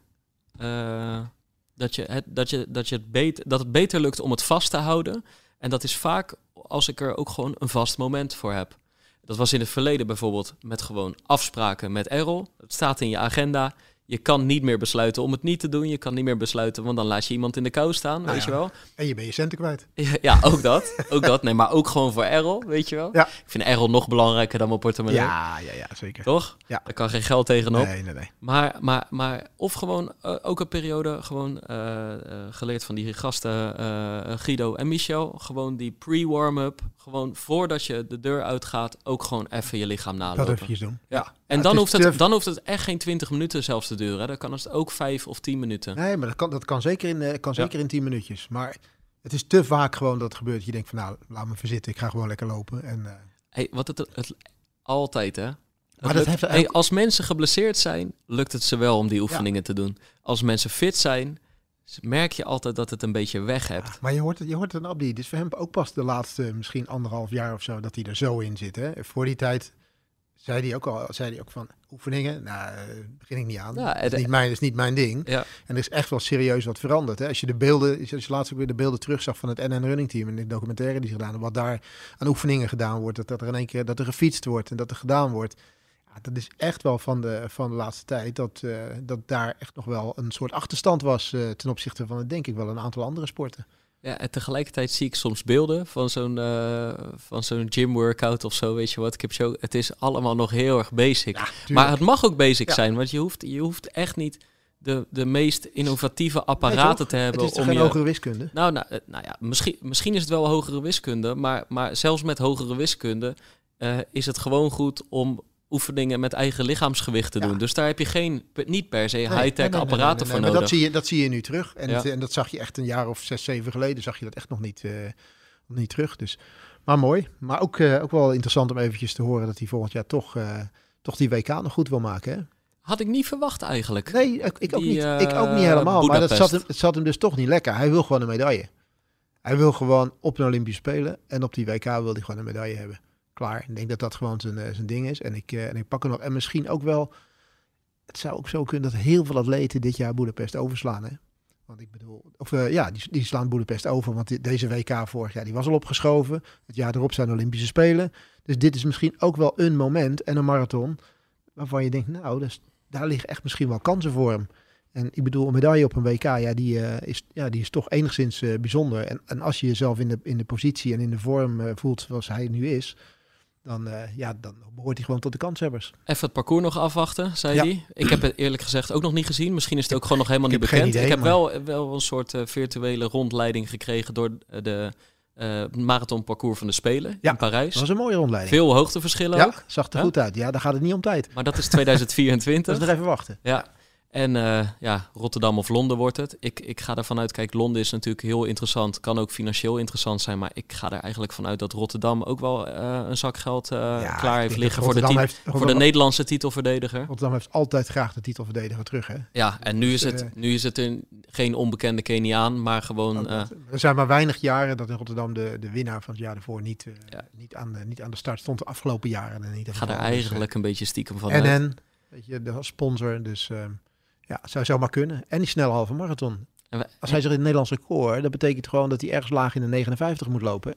Uh, dat je het, dat je, dat je het beter, dat het beter lukt om het vast te houden. En dat is vaak als ik er ook gewoon een vast moment voor heb. Dat was in het verleden bijvoorbeeld met gewoon afspraken met Errol. Het staat in je agenda. Je kan niet meer besluiten om het niet te doen. Je kan niet meer besluiten, want dan laat je iemand in de kou staan, nou weet ja. je wel. En je bent je centen kwijt. Ja, ja ook dat. ook dat. Nee, maar ook gewoon voor Errol, weet je wel. Ja. Ik vind Errol nog belangrijker dan mijn portemonnee. Ja, ja, ja, zeker. Toch? Ja. Daar kan geen geld tegenop. Nee, nee, nee. Maar, maar, maar of gewoon uh, ook een periode gewoon uh, uh, geleerd van die gasten uh, Guido en Michel. Gewoon die pre-warm-up. Gewoon voordat je de deur uitgaat, ook gewoon even je lichaam nalopen. Dat eventjes doen. Ja. ja. En ja, dan, het hoeft het, te... dan hoeft het echt geen twintig minuten zelfs te duren. Hè. Dan kan het ook vijf of tien minuten. Nee, maar dat kan, dat kan zeker in, uh, kan zeker ja. in tien minuutjes. Maar het is te vaak gewoon dat het gebeurt. Je denkt van nou, laat me verzitten. Ik ga gewoon lekker lopen. En, uh... hey, wat het, het altijd hè. Maar dat heeft lukt, hey, als mensen geblesseerd zijn, lukt het ze wel om die oefeningen ja. te doen. Als mensen fit zijn, merk je altijd dat het een beetje weg hebt. Ja, maar je hoort het, je hoort het aan Abdi. Het is voor hem ook pas de laatste misschien anderhalf jaar of zo dat hij er zo in zit. Hè? Voor die tijd zei hij ook al, zei hij ook van oefeningen, nou, uh, begin ik niet aan. Ja, dat, is niet mijn, dat is niet mijn ding. Ja. En er is echt wel serieus wat veranderd. Hè? Als je de beelden, als je laatst ook weer de beelden terugzag van het N N Running Team en de documentaire die ze gedaan hebben, wat daar aan oefeningen gedaan wordt, dat, dat er in één keer dat er gefietst wordt en dat er gedaan wordt. Ja, dat is echt wel van de, van de laatste tijd dat, uh, dat daar echt nog wel een soort achterstand was uh, ten opzichte van, denk ik wel, een aantal andere sporten. Ja, en tegelijkertijd zie ik soms beelden van zo'n, uh, van zo'n gym workout of zo, weet je wat. Ik heb show, het is allemaal nog heel erg basic. Ja, maar het mag ook basic ja. zijn, want je hoeft, je hoeft echt niet de, de meest innovatieve apparaten nee, te hebben. Het is om geen je... hogere wiskunde? Nou, nou, nou ja, misschien, misschien is het wel hogere wiskunde, maar, maar zelfs met hogere wiskunde uh, is het gewoon goed om oefeningen met eigen lichaamsgewicht te Ja. doen. Dus daar heb je geen, niet per se Nee, high-tech nee, nee, apparaten nee, nee, nee, voor maar nodig. dat zie je, dat zie je nu terug. En, Ja. het- en dat zag je echt een jaar of zes, zeven geleden. Zag je dat echt nog niet, uh, nog niet terug. Dus, maar mooi. Maar ook, uh, ook wel interessant om eventjes te horen dat hij volgend jaar toch, uh, toch die W K nog goed wil maken. Hè? Had ik niet verwacht eigenlijk. Nee, ik, ik, ook, Die, niet, uh, ik ook niet helemaal. Maar dat Budapest. zat, hem, het zat hem dus toch niet lekker. Hij wil gewoon een medaille. Hij wil gewoon op een Olympische Spelen. En op die W K wil hij gewoon een medaille hebben. Klaar. Ik denk dat dat gewoon zijn, uh, zijn ding is. En ik, uh, en ik pak hem nog. En misschien ook wel... Het zou ook zo kunnen dat heel veel atleten dit jaar Budapest overslaan. Hè? Want ik bedoel... Of uh, ja, die, die slaan Budapest over. Want die, deze W K vorig jaar die was al opgeschoven. Het jaar erop zijn de Olympische Spelen. Dus dit is misschien ook wel een moment en een marathon... waarvan je denkt, nou, dat is, daar liggen echt misschien wel kansen voor hem. En ik bedoel, een medaille op een W K, ja, die, uh, is, ja, die is toch enigszins uh, bijzonder. En, en als je jezelf in de, in de positie en in de vorm uh, voelt zoals hij nu is... Dan, uh, ja, dan behoort hij gewoon tot de kanshebbers. Even het parcours nog afwachten, zei Ja. hij. Ik heb het eerlijk gezegd ook nog niet gezien. Misschien is het ook gewoon nog helemaal ik niet heb geen bekend. idee, ik heb maar- wel, wel een soort uh, virtuele rondleiding gekregen door de uh, marathonparcours van de Spelen Ja, in Parijs. Dat was een mooie rondleiding. Veel hoogteverschillen Ja, ook. zag er Ja? goed uit. Ja, daar gaat het niet om tijd. Maar dat is tweeduizend Dat vierentwintig. is nog even wachten. Ja. En uh, ja, Rotterdam of Londen wordt het. Ik, ik ga ervan uit, kijk, Londen is natuurlijk heel interessant. Kan ook financieel interessant zijn. Maar ik ga er eigenlijk vanuit dat Rotterdam ook wel uh, een zak geld uh, Ja, klaar ik heeft denk liggen dat voor de, Rotterdam tit- heeft- voor de Rotterdam- Nederlandse titelverdediger. Rotterdam heeft altijd graag de titelverdediger terug, hè? Ja, en nu is Dus, het, uh, nu is het een, geen onbekende Keniaan, maar gewoon... Uh, er zijn maar weinig jaren dat in Rotterdam de, de winnaar van het jaar ervoor niet, uh, Ja. niet, aan, de, niet aan de start stond. De afgelopen jaren in ieder ik ga geval. er Dus, uh, eigenlijk een beetje stiekem van En uit. en, weet je, de sponsor. Dus uh, ja, het zou zomaar kunnen. En die snelle halve marathon. En we- Als hij zich in het Nederlands record, dat betekent gewoon dat hij ergens laag in de negenenvijftig moet lopen.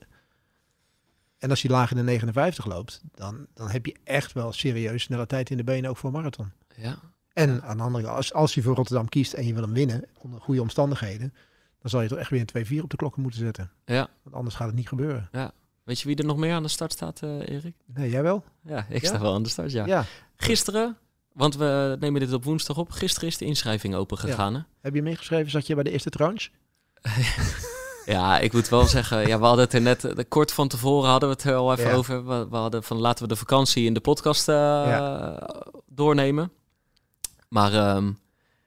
En als hij laag in de negenenvijftig loopt, dan, dan heb je echt wel serieus snelle tijd in de benen ook voor een marathon. Ja, En aan de andere kant, als, als je voor Rotterdam kiest en je wil hem winnen, onder goede omstandigheden, dan zal je toch echt weer een twee vier op de klokken moeten zetten. ja. Want anders gaat het niet gebeuren. Weet je wie er nog meer aan de start staat, uh, Erik? Nee, jij wel? Ja, ik Ja? sta wel aan de start, ja. Ja. Gisteren, want we nemen dit op woensdag op. Gisteren is de inschrijving open gegaan, hè? Heb je meegeschreven, zat je bij de eerste tranche? Ja, ik moet wel zeggen, ja, we hadden het er net, uh, kort van tevoren hadden we het er al even Ja. over. We, we hadden van laten we de vakantie in de podcast uh, Ja. doornemen. Maar um,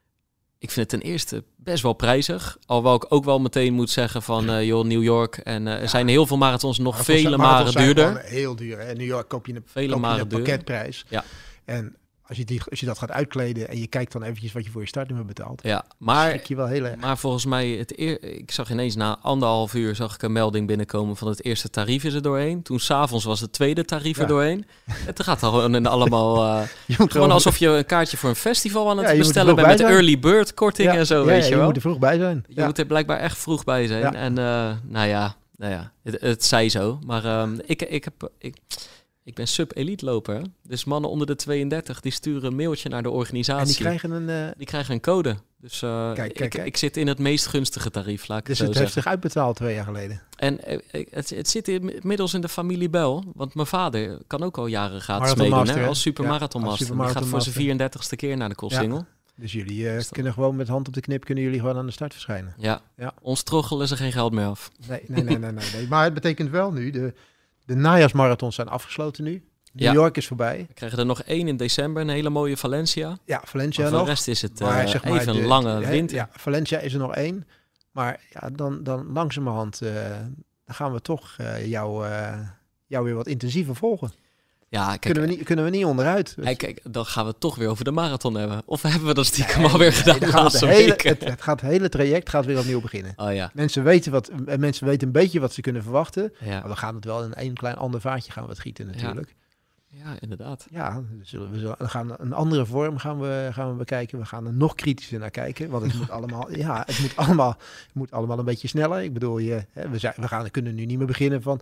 ik vind het ten eerste best wel prijzig. Alhoewel ik ook wel meteen moet zeggen van, uh, joh, New York. En uh, er Ja. zijn heel veel marathons nog Marathons- vele marathons maren zijn duurder. gewoon heel duur. Hè? In New York koop je een, Vele koop je maren een duurder. pakketprijs. Ja. En als je, die, als je dat gaat uitkleden en je kijkt dan eventjes wat je voor je startnummer betaalt, Ja, dan maar... schrik je wel heel erg. Maar volgens mij, het eer, ik zag ineens na anderhalf uur zag ik een melding binnenkomen van het eerste tarief is er doorheen. Toen s'avonds was het tweede tarief er Ja. doorheen. Het gaat gewoon in allemaal... Uh, Je moet gewoon alsof je een kaartje voor een festival aan het Ja, je moet er bestellen vroeg bent bij met zijn. early bird korting ja, en zo, ja, weet ja, je wel. moet er vroeg bij zijn. Je Ja. moet er blijkbaar echt vroeg bij zijn. Ja. En uh, nou ja, nou ja het, het zij zo. Maar um, ik, ik, heb, ik, ik ben sub-elite loper. Hè? Dus mannen onder de tweeëndertig, die sturen een mailtje naar de organisatie. En die krijgen een... uh, Die krijgen een code. Dus uh, Kijk, kijk, ik, kijk. ik zit in het meest gunstige tarief, laat ik dus het het zo heeft zeggen. zich uitbetaald twee jaar geleden. En uh, het, het zit inmiddels in de familie Bel. Want mijn vader kan ook al jaren gratis Marathon meedoen. master, Hè? hè? Als Ja, supermarathonmaster. als Die gaat voor supermarathonmaster. zijn vierendertigste keer naar de Koolsingel. Dus jullie uh, Dus dat- kunnen gewoon met hand op de knip kunnen jullie gewoon aan de start verschijnen. Ja. Ja. Ons troggelen ze geen geld meer af. Nee, nee, nee, nee, nee, nee. Maar het betekent wel nu, de, de najaarsmarathons zijn afgesloten nu. New Ja. York is voorbij. We krijgen er nog één in december, een hele mooie Valencia. Ja, Valencia Maar voor nog. de rest is het uh, Maar zeg maar even de- een lange hè, winter. Ja, Valencia is er nog één. Maar ja, dan, dan langzamerhand uh, dan gaan we toch uh, jou, uh, jou weer wat intensiever volgen. Ja, kijk, Kunnen we niet, kunnen we niet onderuit. hey, kijk, dan gaan we het toch weer over de marathon hebben. Of hebben we dat stiekem Nee, alweer nee, gedaan de dan gaat het, laatste hele, weken? het, het gaat het hele traject gaat weer opnieuw beginnen. Oh ja, Mensen weten, wat, eh, mensen weten een beetje wat ze kunnen verwachten. ja. Maar we gaan het wel in een klein ander vaatje gaan we het gieten natuurlijk. ja, inderdaad. Ja, we zullen, we zullen, we gaan een andere vorm gaan we, gaan we bekijken. We gaan er nog kritischer naar kijken. Want het moet allemaal, ja, het moet allemaal, het moet allemaal een beetje sneller. Ik bedoel, je, hè, we, zijn, we gaan, kunnen nu niet meer beginnen van...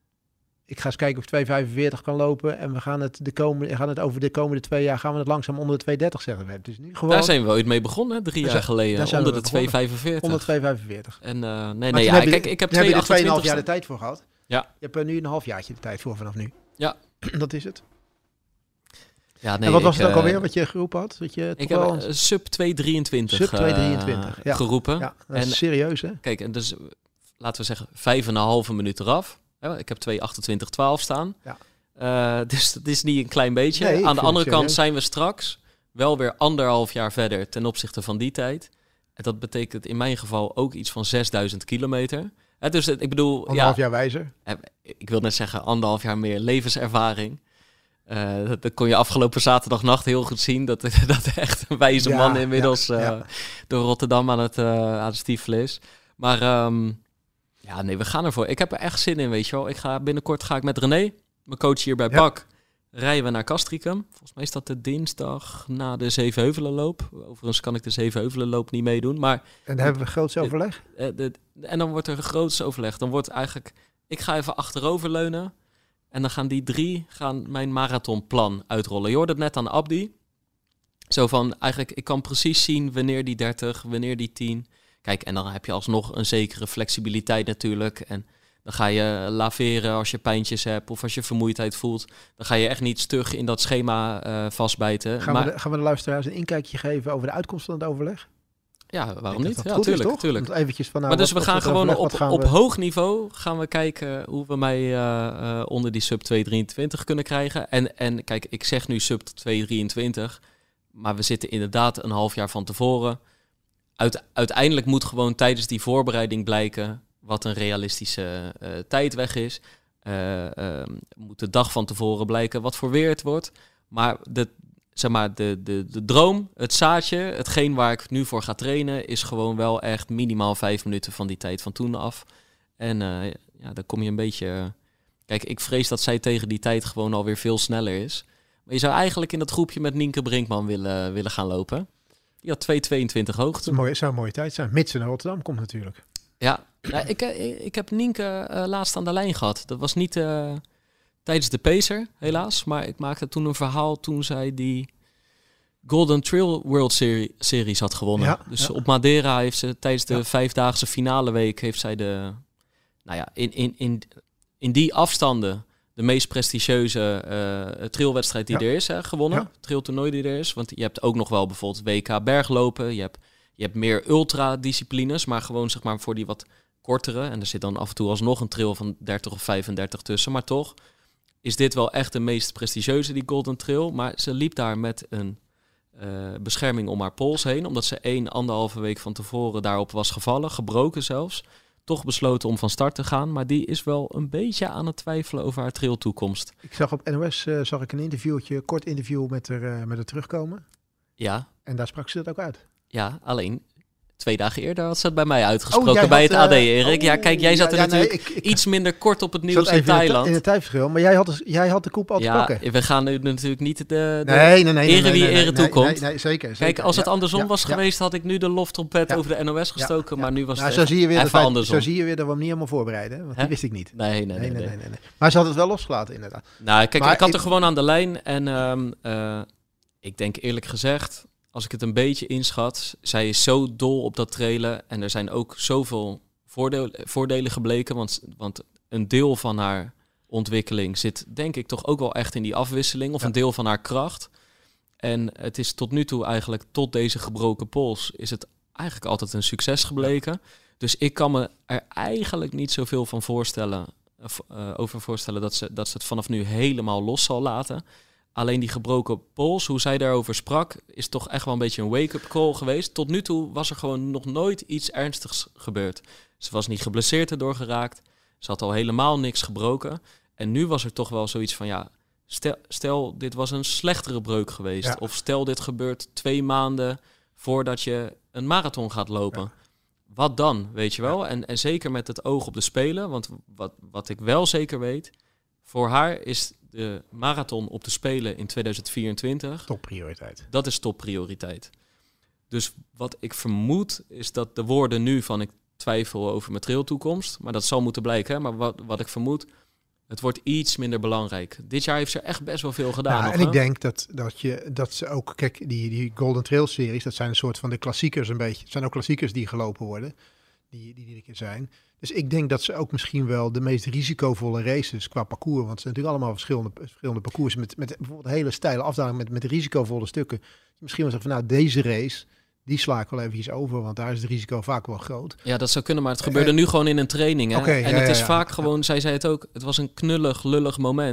Ik ga eens kijken of ik twee vijfenveertig kan lopen. En we gaan het, de komende, gaan het over de komende twee jaar gaan we het langzaam onder de twee dertig zeggen. We hebben dus nu gewoon Daar zijn we ooit mee begonnen, hè, drie Daar jaar zijn- geleden. daar zijn Onder we de begonnen. twee vijfenveertig. onder twee vijfenveertig. En uh, nee, Maar nee, toen ja, heb je- kijk, ik heb Daar heb je er twee tweeënhalf jaar de achtentwintig. tijd voor gehad. Ja. Je hebt er nu een halfjaartje de tijd voor vanaf nu. Ja. Dat is het. Ja, nee, en wat was ik, het ook uh, alweer wat je geroepen had? Dat je Ik toch heb wel uh, sub twee drieëntwintig Sub twee drieëntwintig, uh, ja. geroepen. Ja, dat is En- serieus hè? Kijk, en dus laten we zeggen vijf en een halve minuut eraf. Ja, ik heb twee achtentwintig twaalf staan. Ja. Uh, dus dat is niet een klein beetje. Nee, Aan de andere kant serieus. zijn we straks wel weer anderhalf jaar verder ten opzichte van die tijd. En dat betekent in mijn geval ook iets van zesduizend kilometer. Uh, dus ik bedoel... Anderhalf ja, jaar wijzer. uh, ik wil net zeggen anderhalf jaar meer levenservaring. Uh, dat, dat kon je afgelopen zaterdagnacht heel goed zien. Dat, dat echt een wijze Ja, man inmiddels ja, ja. Uh, door Rotterdam aan het, uh, aan het stiefelen is. Maar um, ja, nee, we gaan ervoor. Ik heb er echt zin in, weet je wel. Ik ga, binnenkort ga ik met René, mijn coach hier bij Ja. P A C, rijden we naar Castricum. Volgens mij is dat de dinsdag na de Zevenheuvelenloop. Overigens kan ik de Zevenheuvelenloop niet meedoen. Maar, En dan hebben we groots overleg. uh, de, en dan wordt er een groots overleg. Dan wordt eigenlijk... Ik ga even achteroverleunen. En dan gaan die drie gaan mijn marathonplan uitrollen. Je hoorde het net aan Abdi. Zo van, eigenlijk, ik kan precies zien wanneer die dertig, wanneer die tien. Kijk, en dan heb je alsnog een zekere flexibiliteit natuurlijk. En dan ga je laveren als je pijntjes hebt of als je vermoeidheid voelt. Dan ga je echt niet stug in dat schema uh, vastbijten. Gaan, maar, we de, gaan we de luisteren een inkijkje geven over de uitkomst van het overleg? Ja, waarom Ik niet? denk dat Ja, dat goed is, tuurlijk, toch? tuurlijk. Want eventjes van, nou, Maar dus wat- we wat gaan wordt gewoon overleg, op, wat gaan op we- hoog niveau gaan we kijken hoe we mij uh, uh, onder die sub twee drieëntwintig kunnen krijgen. En, en kijk, ik zeg nu sub twee drieëntwintig, maar we zitten inderdaad een half jaar van tevoren. Uit, uiteindelijk moet gewoon tijdens die voorbereiding blijken wat een realistische uh, tijdweg is. Uh, uh, moet de dag van tevoren blijken wat voor weer het wordt. Maar de, zeg maar, de, de, de droom, het zaadje, hetgeen waar ik nu voor ga trainen, is gewoon wel echt minimaal vijf minuten van die tijd van toen af. En uh, ja, dan kom je een beetje... Kijk, ik vrees dat zij tegen die tijd gewoon alweer veel sneller is. Maar je zou eigenlijk in dat groepje met Nienke Brinkman willen, willen gaan lopen. Die had twee tweeëntwintig hoog Het toen. mooie, zou een mooie tijd zijn. Mits ze naar Rotterdam komt natuurlijk. Ja, nou, ik, uh, ik heb Nienke uh, laatst aan de lijn gehad. Dat was niet uh, tijdens de Pacer, helaas. Maar ik maakte toen een verhaal toen zij die Golden Trail World Series, Series had gewonnen. Ja, dus ja. op Madeira heeft ze tijdens de Ja. vijfdaagse finale week heeft zij de, nou ja, in, in, in, in die afstanden de meest prestigieuze uh, trailwedstrijd die Ja. er is, hè, gewonnen. Ja. Trailtoernooi die er is. Want je hebt ook nog wel bijvoorbeeld W K berglopen. Je hebt, je hebt meer ultra-disciplines, maar gewoon zeg maar voor die wat kortere. En er zit dan af en toe alsnog een trail van dertig of vijfendertig tussen. Maar toch is dit wel echt de meest prestigieuze, die Golden Trail. Maar ze liep daar met een uh, bescherming om haar pols heen. Omdat ze één, anderhalve week van tevoren daarop was gevallen. Gebroken zelfs. Toch besloten om van start te gaan. Maar die is wel een beetje aan het twijfelen over haar trailtoekomst. Ik zag op N O S uh, zag ik een interviewtje, kort interview met haar, uh, met haar terugkomen. Ja, En daar sprak ze dat ook uit. ja, alleen twee dagen eerder had ze het bij mij uitgesproken Oh, jij bij had, het A D, uh, Erik. Ja, oh, kijk, jij zat er ja, ja, nee, natuurlijk ik- ik- iets minder kort op het Ik nieuws zat in even in het- Thailand. in het tijdverschil, maar jij had, dus, jij had de koep al te Ja, pakken. we gaan nu natuurlijk niet de, de Nee, nee, nee. nee, ere nee, wie nee, ere nee, toekomt. Nee, nee, zeker, Kijk, zeker. als het Ja, andersom ja, was ja. geweest, had ik nu de loftrompet Ja. over de N O S gestoken. Ja, Maar ja. nu was Nou, het zo zie je weer even dat wij- andersom. Zo zie je weer dat we hem niet helemaal voorbereiden. Want Hè? die wist ik niet. Nee, nee, nee. Nee, nee, nee, nee. nee, nee. Maar ze had het wel losgelaten, inderdaad. Nou, kijk, Maar ik had ik- er gewoon aan de lijn. En um, uh, ik denk eerlijk gezegd, als ik het een beetje inschat, zij is zo dol op dat trailen. En er zijn ook zoveel voordeel, voordelen gebleken. Want, want een deel van haar ontwikkeling zit denk ik toch ook wel echt in die afwisseling. Of Ja. een deel van haar kracht. En het is tot nu toe eigenlijk, tot deze gebroken pols, is het eigenlijk altijd een succes gebleken. Dus ik kan me er eigenlijk niet zoveel van voorstellen, uh, over voorstellen dat ze, dat ze het vanaf nu helemaal los zal laten. Alleen die gebroken pols, hoe zij daarover sprak, is toch echt wel een beetje een wake-up call geweest. Tot nu toe was er gewoon nog nooit iets ernstigs gebeurd. Ze was niet geblesseerd erdoor geraakt. Ze had al helemaal niks gebroken. En nu was er toch wel zoiets van, ja, stel, stel dit was een slechtere breuk geweest. Ja. Of stel dit gebeurt twee maanden voordat je een marathon gaat lopen. Ja. Wat dan, weet je wel? En, en zeker met het oog op de Spelen. Want wat, wat ik wel zeker weet, voor haar is de marathon op de Spelen in tweeduizend vierentwintig... Topprioriteit. Dat is topprioriteit. Dus wat ik vermoed is dat de woorden nu van ik twijfel over mijn trailtoekomst, maar dat zal moeten blijken. Hè? Maar wat, wat ik vermoed, het wordt iets minder belangrijk. Dit jaar heeft ze echt best wel veel gedaan. Nou, nog, en hè? ik denk dat, dat, je, dat ze ook, kijk, die, die Golden Trail series, dat zijn een soort van de klassiekers een beetje. Het zijn ook klassiekers die gelopen worden, die, die, die er zijn. Dus ik denk dat ze ook misschien wel de meest risicovolle races qua parcours, want het zijn natuurlijk allemaal verschillende, verschillende parcours met, met bijvoorbeeld hele steile afdalingen met, met risicovolle stukken. Misschien wel zeggen van nou, deze race, die sla ik wel eventjes over, want daar is het risico vaak wel groot. Ja, dat zou kunnen, maar het gebeurde uh, nu gewoon in een training. Hè? Okay, en ja, het is ja, ja. vaak gewoon, zij zei het ook, het was een knullig, lullig moment. Ja.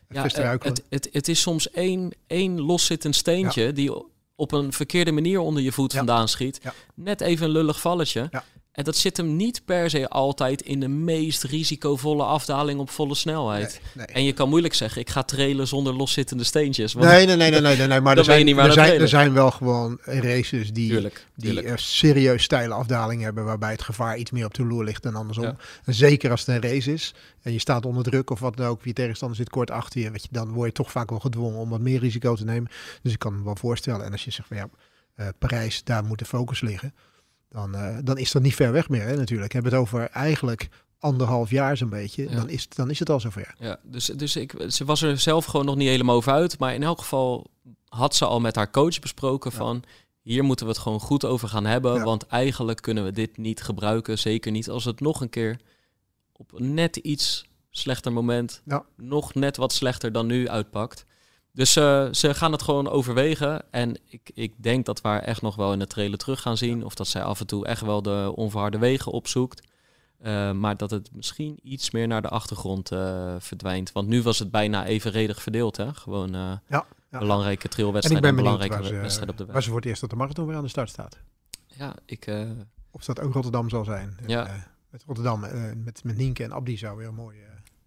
Ja, Even struikelen. het, het, het is soms één, één loszittend steentje ja. die op een verkeerde manier onder je voet ja. vandaan schiet. Ja. Net even een lullig valletje. Ja. En dat zit hem niet per se altijd in de meest risicovolle afdaling op volle snelheid. Nee, nee. En je kan moeilijk zeggen, ik ga trailen zonder loszittende steentjes. Want nee, nee, nee, nee, nee, nee, nee. Maar er zijn, er, zijn, er zijn wel gewoon races die, tuurlijk, die tuurlijk. Uh, serieus steile afdalingen hebben, waarbij het gevaar iets meer op de loer ligt dan andersom. Ja. En zeker als het een race is en je staat onder druk of wat dan ook, je tegenstander zit kort achter je, weet je, dan word je toch vaak wel gedwongen om wat meer risico te nemen. Dus ik kan me wel voorstellen. En als je zegt van ja, uh, Parijs, daar moet de focus liggen. Dan, uh, dan is dat niet ver weg meer, hè, natuurlijk. Hebben we het over eigenlijk anderhalf jaar zo'n beetje. Ja. Dan, is, dan is het al zover. Ja, dus, dus ik, ze was er zelf gewoon nog niet helemaal over uit. Maar in elk geval had ze al met haar coach besproken ja. van... hier moeten we het gewoon goed over gaan hebben. Ja. Want eigenlijk kunnen we dit niet gebruiken. Zeker niet als het nog een keer op een net iets slechter moment... Ja. nog net wat slechter dan nu uitpakt. Dus uh, ze gaan het gewoon overwegen. En ik, ik denk dat we haar echt nog wel in de trailer terug gaan zien. Of dat zij af en toe echt wel de onverharde wegen opzoekt. Uh, maar dat het misschien iets meer naar de achtergrond uh, verdwijnt. Want nu was het bijna evenredig verdeeld. Hè? Gewoon uh, ja, ja. belangrijke trailwedstrijd en, en belangrijke ze, wedstrijd op de weg. Waar ze voor het eerst dat de marathon weer aan de start staat. Ja, ik... Uh... Of dat ook Rotterdam zal zijn. Ja. En, uh, met Rotterdam, uh, met, met Nienke en Abdi zou weer een mooie... Uh,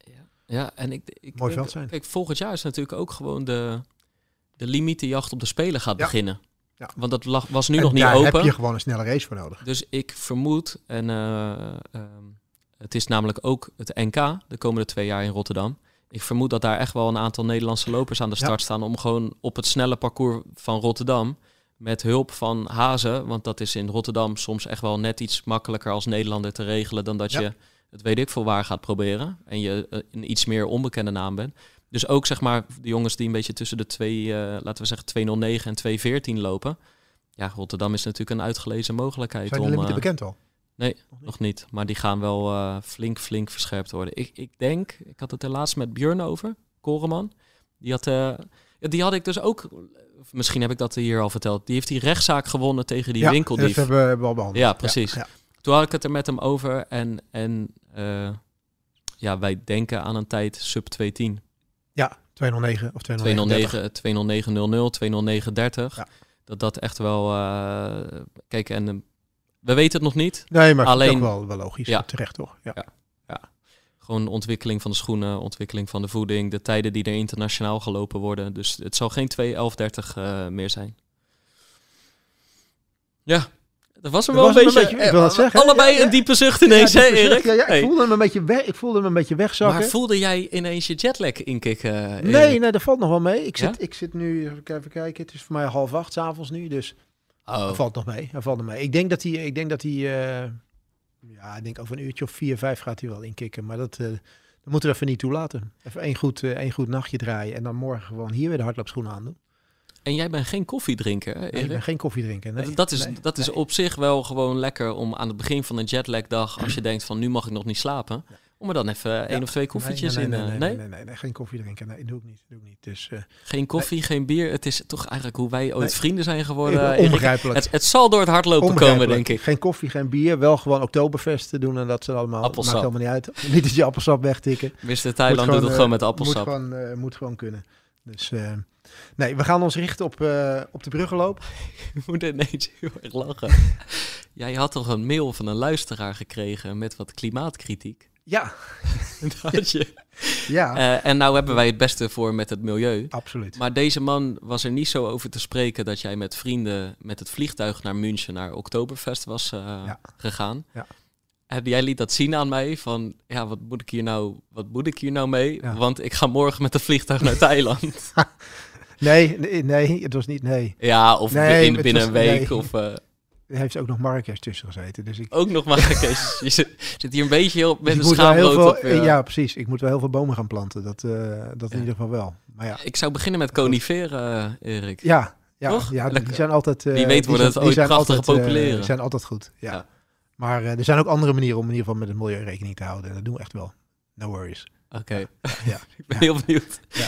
Ja, en ik, ik Mooi denk, veld zijn. Kijk, volgend jaar is natuurlijk ook gewoon de, de limietjacht op de Spelen gaat ja. beginnen. Ja. Want dat lag, was nu en nog niet daar open. Daar heb je gewoon een snelle race voor nodig. Dus ik vermoed, en uh, uh, het is namelijk ook het N K de komende twee jaar in Rotterdam. Ik vermoed dat daar echt wel een aantal Nederlandse lopers aan de start ja. staan om gewoon op het snelle parcours van Rotterdam met hulp van Hazen, want dat is in Rotterdam soms echt wel net iets makkelijker als Nederlander te regelen dan dat ja. je... het weet ik veel waar gaat proberen. En je uh, een iets meer onbekende naam bent. Dus ook zeg maar de jongens die een beetje tussen de twee, uh, laten we zeggen twee nul negen en twee veertien lopen. Ja, Rotterdam is natuurlijk een uitgelezen mogelijkheid. Zijn om, de limieten uh, bekend al? Nee, nog niet. nog niet. Maar die gaan wel uh, flink, flink verscherpt worden. Ik, ik denk, ik had het er laatst met Björn over, Koreman. Die had, uh, die had ik dus ook, misschien heb ik dat hier al verteld. Die heeft die rechtszaak gewonnen tegen die ja, winkeldief. dat hebben we, hebben we al behandeld. Ja, precies. Ja, ja. Toen had ik het er met hem over en, en uh, ja, wij denken aan een tijd sub twee tien. Ja, twee nul negen of twee nul negen. twee nul negen nul nul, twee nul negen dertig. Ja. Dat dat echt wel... Uh, kijk, en uh, we weten het nog niet. Nee, maar alleen ook wel, wel logisch. Ja. Terecht, toch? Ja. Ja, ja. Gewoon de ontwikkeling van de schoenen, ontwikkeling van de voeding, de tijden die er internationaal gelopen worden. Dus het zal geen twee elf dertig uh, meer zijn. Ja. Dat was hem wel een beetje, een beetje ik wil dat zeggen. Allebei ja, ja. een diepe zucht ineens, ja, hè Erik? Ja, ja, ik, hey. voelde hem een beetje weg, ik voelde hem een beetje wegzakken. Maar voelde jij ineens je jetlag inkikken? Erik? Nee, nee, dat valt nog wel mee. Ik zit, ja? ik zit nu, even kijken, het is voor mij half acht 's avonds nu, dus oh. dat valt nog mee. Dat valt nog mee. Ik denk dat hij, ik denk dat hij, uh, ja, ik denk over een uurtje of vier, vijf gaat hij wel inkikken. Maar dat, uh, dat moeten we even niet toelaten. Even één goed, uh, één goed nachtje draaien en dan morgen gewoon hier weer de hardloopschoenen aandoen. En jij bent geen koffiedrinker, hè, Erik? Nee, ik ben geen koffiedrinker, nee. Dat is, nee, dat is nee. op zich wel gewoon lekker om aan het begin van een jetlagdag, als je denkt van nu mag ik nog niet slapen, om er dan even ja. één of twee koffietjes nee, nee, in... Nee nee, nee, nee, nee, nee, geen koffie drinken. Nee, doe ik niet. Doe ik niet. Dus, uh, geen koffie, nee. geen bier. Het is toch eigenlijk hoe wij ooit nee. vrienden zijn geworden. Uh, onbegrijpelijk. Het, het zal door het hardlopen komen, denk ik. Geen koffie, geen bier. Wel gewoon Oktoberfest te doen en dat ze allemaal... Appelsap. Maakt helemaal niet uit. Niet dat je appelsap wegtikken. mister Thailand doet het gewoon met appelsap. Moet gewoon, uh, moet gewoon kunnen. Dus... Uh, Nee, we gaan ons richten op, uh, op de bruggenloop. Ik moet ineens heel erg lachen. Jij had toch een mail van een luisteraar gekregen met wat klimaatkritiek? Ja. Dat had je. Ja. Uh, en nou hebben wij het beste voor met het milieu. Absoluut. Maar deze man was er niet zo over te spreken dat jij met vrienden met het vliegtuig naar München naar Oktoberfest was uh, ja. gegaan. Ja. En jij liet dat zien aan mij van, ja, wat moet ik hier nou, wat moet ik hier nou mee? Ja. Want ik ga morgen met het vliegtuig naar Thailand. Nee, nee, nee, het was niet, nee. Ja, of nee, in, binnen was, een week. Nee. Of, uh... Er heeft ook nog Marrakesh tussen gezeten. Dus ik... Ook nog Marrakesh. Je zit hier een beetje heel, met een schaamrood op. Ja. ja, precies. Ik moet wel heel veel bomen gaan planten. Dat, uh, dat ja. in ieder geval wel. Maar ja. Ik zou beginnen met coniferen, uh, Erik. Ja, ja, ja die zijn altijd... Uh, Wie weet worden het ooit prachtige populeren. Die uh, zijn altijd goed, ja. ja. Maar uh, er zijn ook andere manieren om in ieder geval met het milieu rekening te houden. En dat doen we echt wel. No worries. Oké. Okay. Ja. Ja. Ik ben ja. heel benieuwd. Ja.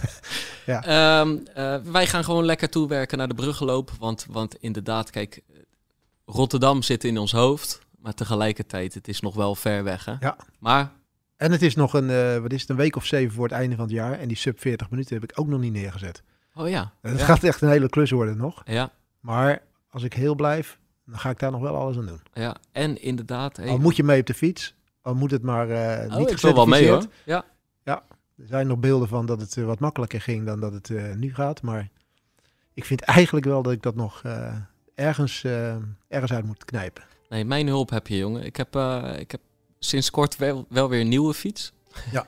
Ja. Um, uh, wij gaan gewoon lekker toewerken naar de bruggenloop. Want, want inderdaad, kijk, Rotterdam zit in ons hoofd. Maar tegelijkertijd, het is nog wel ver weg. Hè? Ja. Maar En het is nog een, uh, wat is het, een week of zeven voor het einde van het jaar. En die sub veertig minuten heb ik ook nog niet neergezet. Oh ja. Het ja. gaat echt een hele klus worden nog. Ja. Maar als ik heel blijf, dan ga ik daar nog wel alles aan doen. Ja, en inderdaad... Hey, al moet je mee op de fiets, al moet het maar uh, niet oh, ik wil wel mee hoor. Ja. Ja, er zijn nog beelden van dat het uh, wat makkelijker ging dan dat het uh, nu gaat. Maar ik vind eigenlijk wel dat ik dat nog uh, ergens, uh, ergens uit moet knijpen. Nee, mijn hulp heb je, jongen. Ik heb, uh, ik heb sinds kort wel, wel weer een nieuwe fiets. Ja.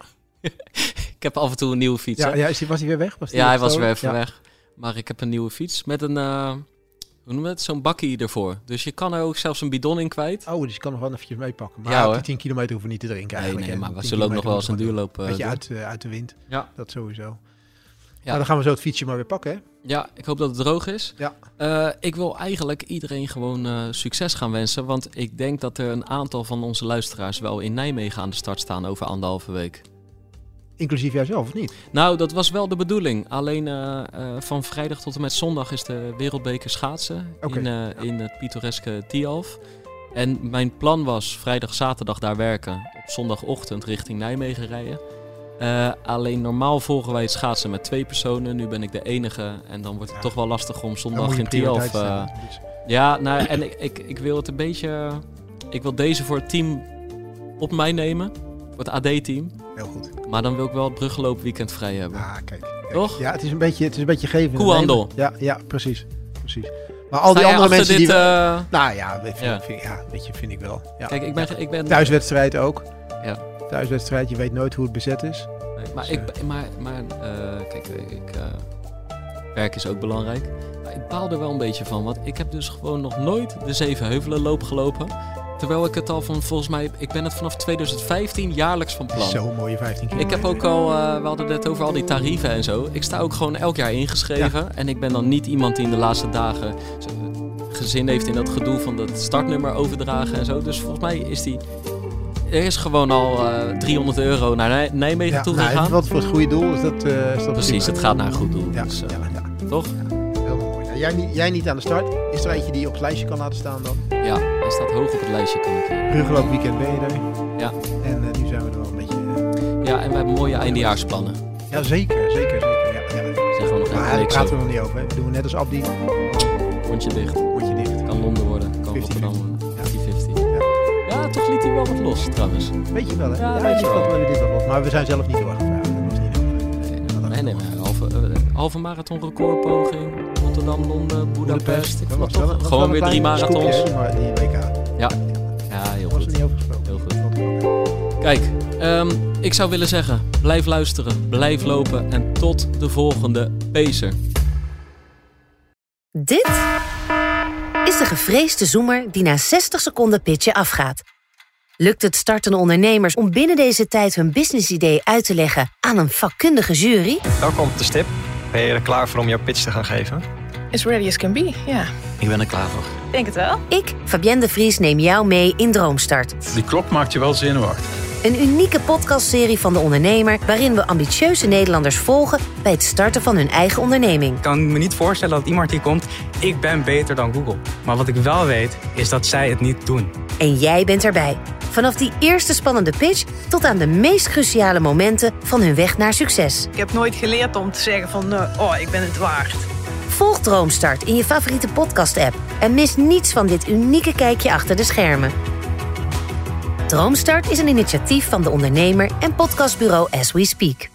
Ik heb af en toe een nieuwe fiets. Ja, ja is die, was hij weer weg? Was die ja, hij was weer even ja. weg. Maar ik heb een nieuwe fiets met een, uh, hoe noem je het? Zo'n bakkie ervoor. Dus je kan er ook zelfs een bidon in kwijt. Oh, dus je kan nog wel eventjes meepakken. Maar ja, die tien kilometer hoeven niet te drinken eigenlijk. Nee, nee, hè? maar we zullen ook nog wel eens een duurloop uh, beetje uit, uh, uit de wind. Ja. Dat sowieso. Ja. Nou, dan gaan we zo het fietsje maar weer pakken, hè? Ja, ik hoop dat het droog is. Ja. Uh, ik wil eigenlijk iedereen gewoon uh, succes gaan wensen. Want ik denk dat er een aantal van onze luisteraars wel in Nijmegen aan de start staan over anderhalve week. Inclusief jijzelf, of niet? Nou, dat was wel de bedoeling. Alleen uh, uh, van vrijdag tot en met zondag is de Wereldbeker schaatsen okay. in, uh, ja. in het pittoreske Tialf. En mijn plan was vrijdag, zaterdag daar werken. Op zondagochtend richting Nijmegen rijden. Uh, alleen normaal volgen wij het schaatsen met twee personen. Nu ben ik de enige. En dan wordt het ja. toch wel lastig om zondag in Tialf... Uh, dus. Ja, nou, en ik, ik, ik wil het een beetje... Ik wil deze voor het team op mij nemen. Voor het A D-team. Heel goed. Maar dan wil ik wel het bruggeloopweekend vrij hebben. Ah, kijk. kijk. Toch? Ja, het is een beetje, het is een beetje geven. Koehandel. Ja, ja, precies. precies. Maar al die andere mensen dit, die... Uh... Nou ja, vind, ja. Vind, ja, weet je, vind ik wel. Ja. Kijk, ik ben... Ja. Ik ben... Thuiswedstrijd ook. Ja. Thuiswedstrijd, je weet nooit hoe het bezet is. Nee, maar dus, ik... Maar, maar uh, kijk, ik... Uh, werk is ook belangrijk. Maar ik baal er wel een beetje van. Want ik heb dus gewoon nog nooit de Zevenheuvelenloop gelopen. Terwijl ik het al van, volgens mij, ik ben het vanaf twintig vijftien jaarlijks van plan. Zo'n mooie vijftien kilometer. Ik heb ook al, uh, we hadden het over al die tarieven en zo. Ik sta ook gewoon elk jaar ingeschreven. Ja. En ik ben dan niet iemand die in de laatste dagen gezin heeft in dat gedoe van dat startnummer overdragen en zo. Dus volgens mij is die... Er is gewoon al uh, driehonderd euro naar Nij- Nijmegen ja, toe nou, gegaan. Wat voor het goede doel is dat... Uh, is dat Precies, het gaat naar een goed doel. Ja, dus, uh, ja, ja. Toch? Ja, heel mooi. Nou, jij, niet, jij niet aan de start. Is er eentje die je op het lijstje kan laten staan dan? Ja, hij staat hoog op het lijstje. Kan ik Bruggeloop weekend ben je er. Ja. En uh, nu zijn we er wel een beetje... Uh, ja, en we hebben mooie eindejaarsplannen. Ja, zeker. Zeker, zeker. Ja, ja. Zeg gewoon nog maar daar praten we nog niet over. Hè. Doen we net als Abdi. Mondje dicht. Mondje dicht. Kan Londen worden. Kan Rotterdam worden. vijftig vijftig. Ja. Ja, toch liet hij wel wat los trouwens. Weet je wel, hè? Ja, ja weet je wel. We dit wat los. Maar we zijn zelf niet doorgevraagd. Dat was niet nodig. Nee, nee, nee, nee, nee. Halve, uh, halve marathon recordpoging. Rotterdam, Londen, Boedapest. Ik vond toch wel, gewoon weer drie marathons. Scoopje, maar die W K. Ja, ja, ja heel goed. goed. Er niet over gesproken. Heel goed. Kijk, um, ik zou willen zeggen, blijf luisteren, blijf lopen en tot de volgende Pacer. Dit is de gevreesde zoemer die na zestig seconden pitchen afgaat. Lukt het startende ondernemers om binnen deze tijd hun businessidee uit te leggen aan een vakkundige jury? Welkom op de stip. Ben je er klaar voor om jouw pitch te gaan geven? As ready as can be, ja. Yeah. Ik ben er klaar voor. Denk het wel. Ik, Fabienne de Vries, neem jou mee in Droomstart. Die klok maakt je wel zenuwachtig. Een unieke podcastserie van De Ondernemer... waarin we ambitieuze Nederlanders volgen bij het starten van hun eigen onderneming. Ik kan me niet voorstellen dat iemand hier komt... ik ben beter dan Google. Maar wat ik wel weet, is dat zij het niet doen. En jij bent erbij. Vanaf die eerste spannende pitch... tot aan de meest cruciale momenten van hun weg naar succes. Ik heb nooit geleerd om te zeggen van... Uh, oh, ik ben het waard. Volg Droomstart in je favoriete podcast-app... en mis niets van dit unieke kijkje achter de schermen. Droomstart is een initiatief van De Ondernemer en podcastbureau As We Speak.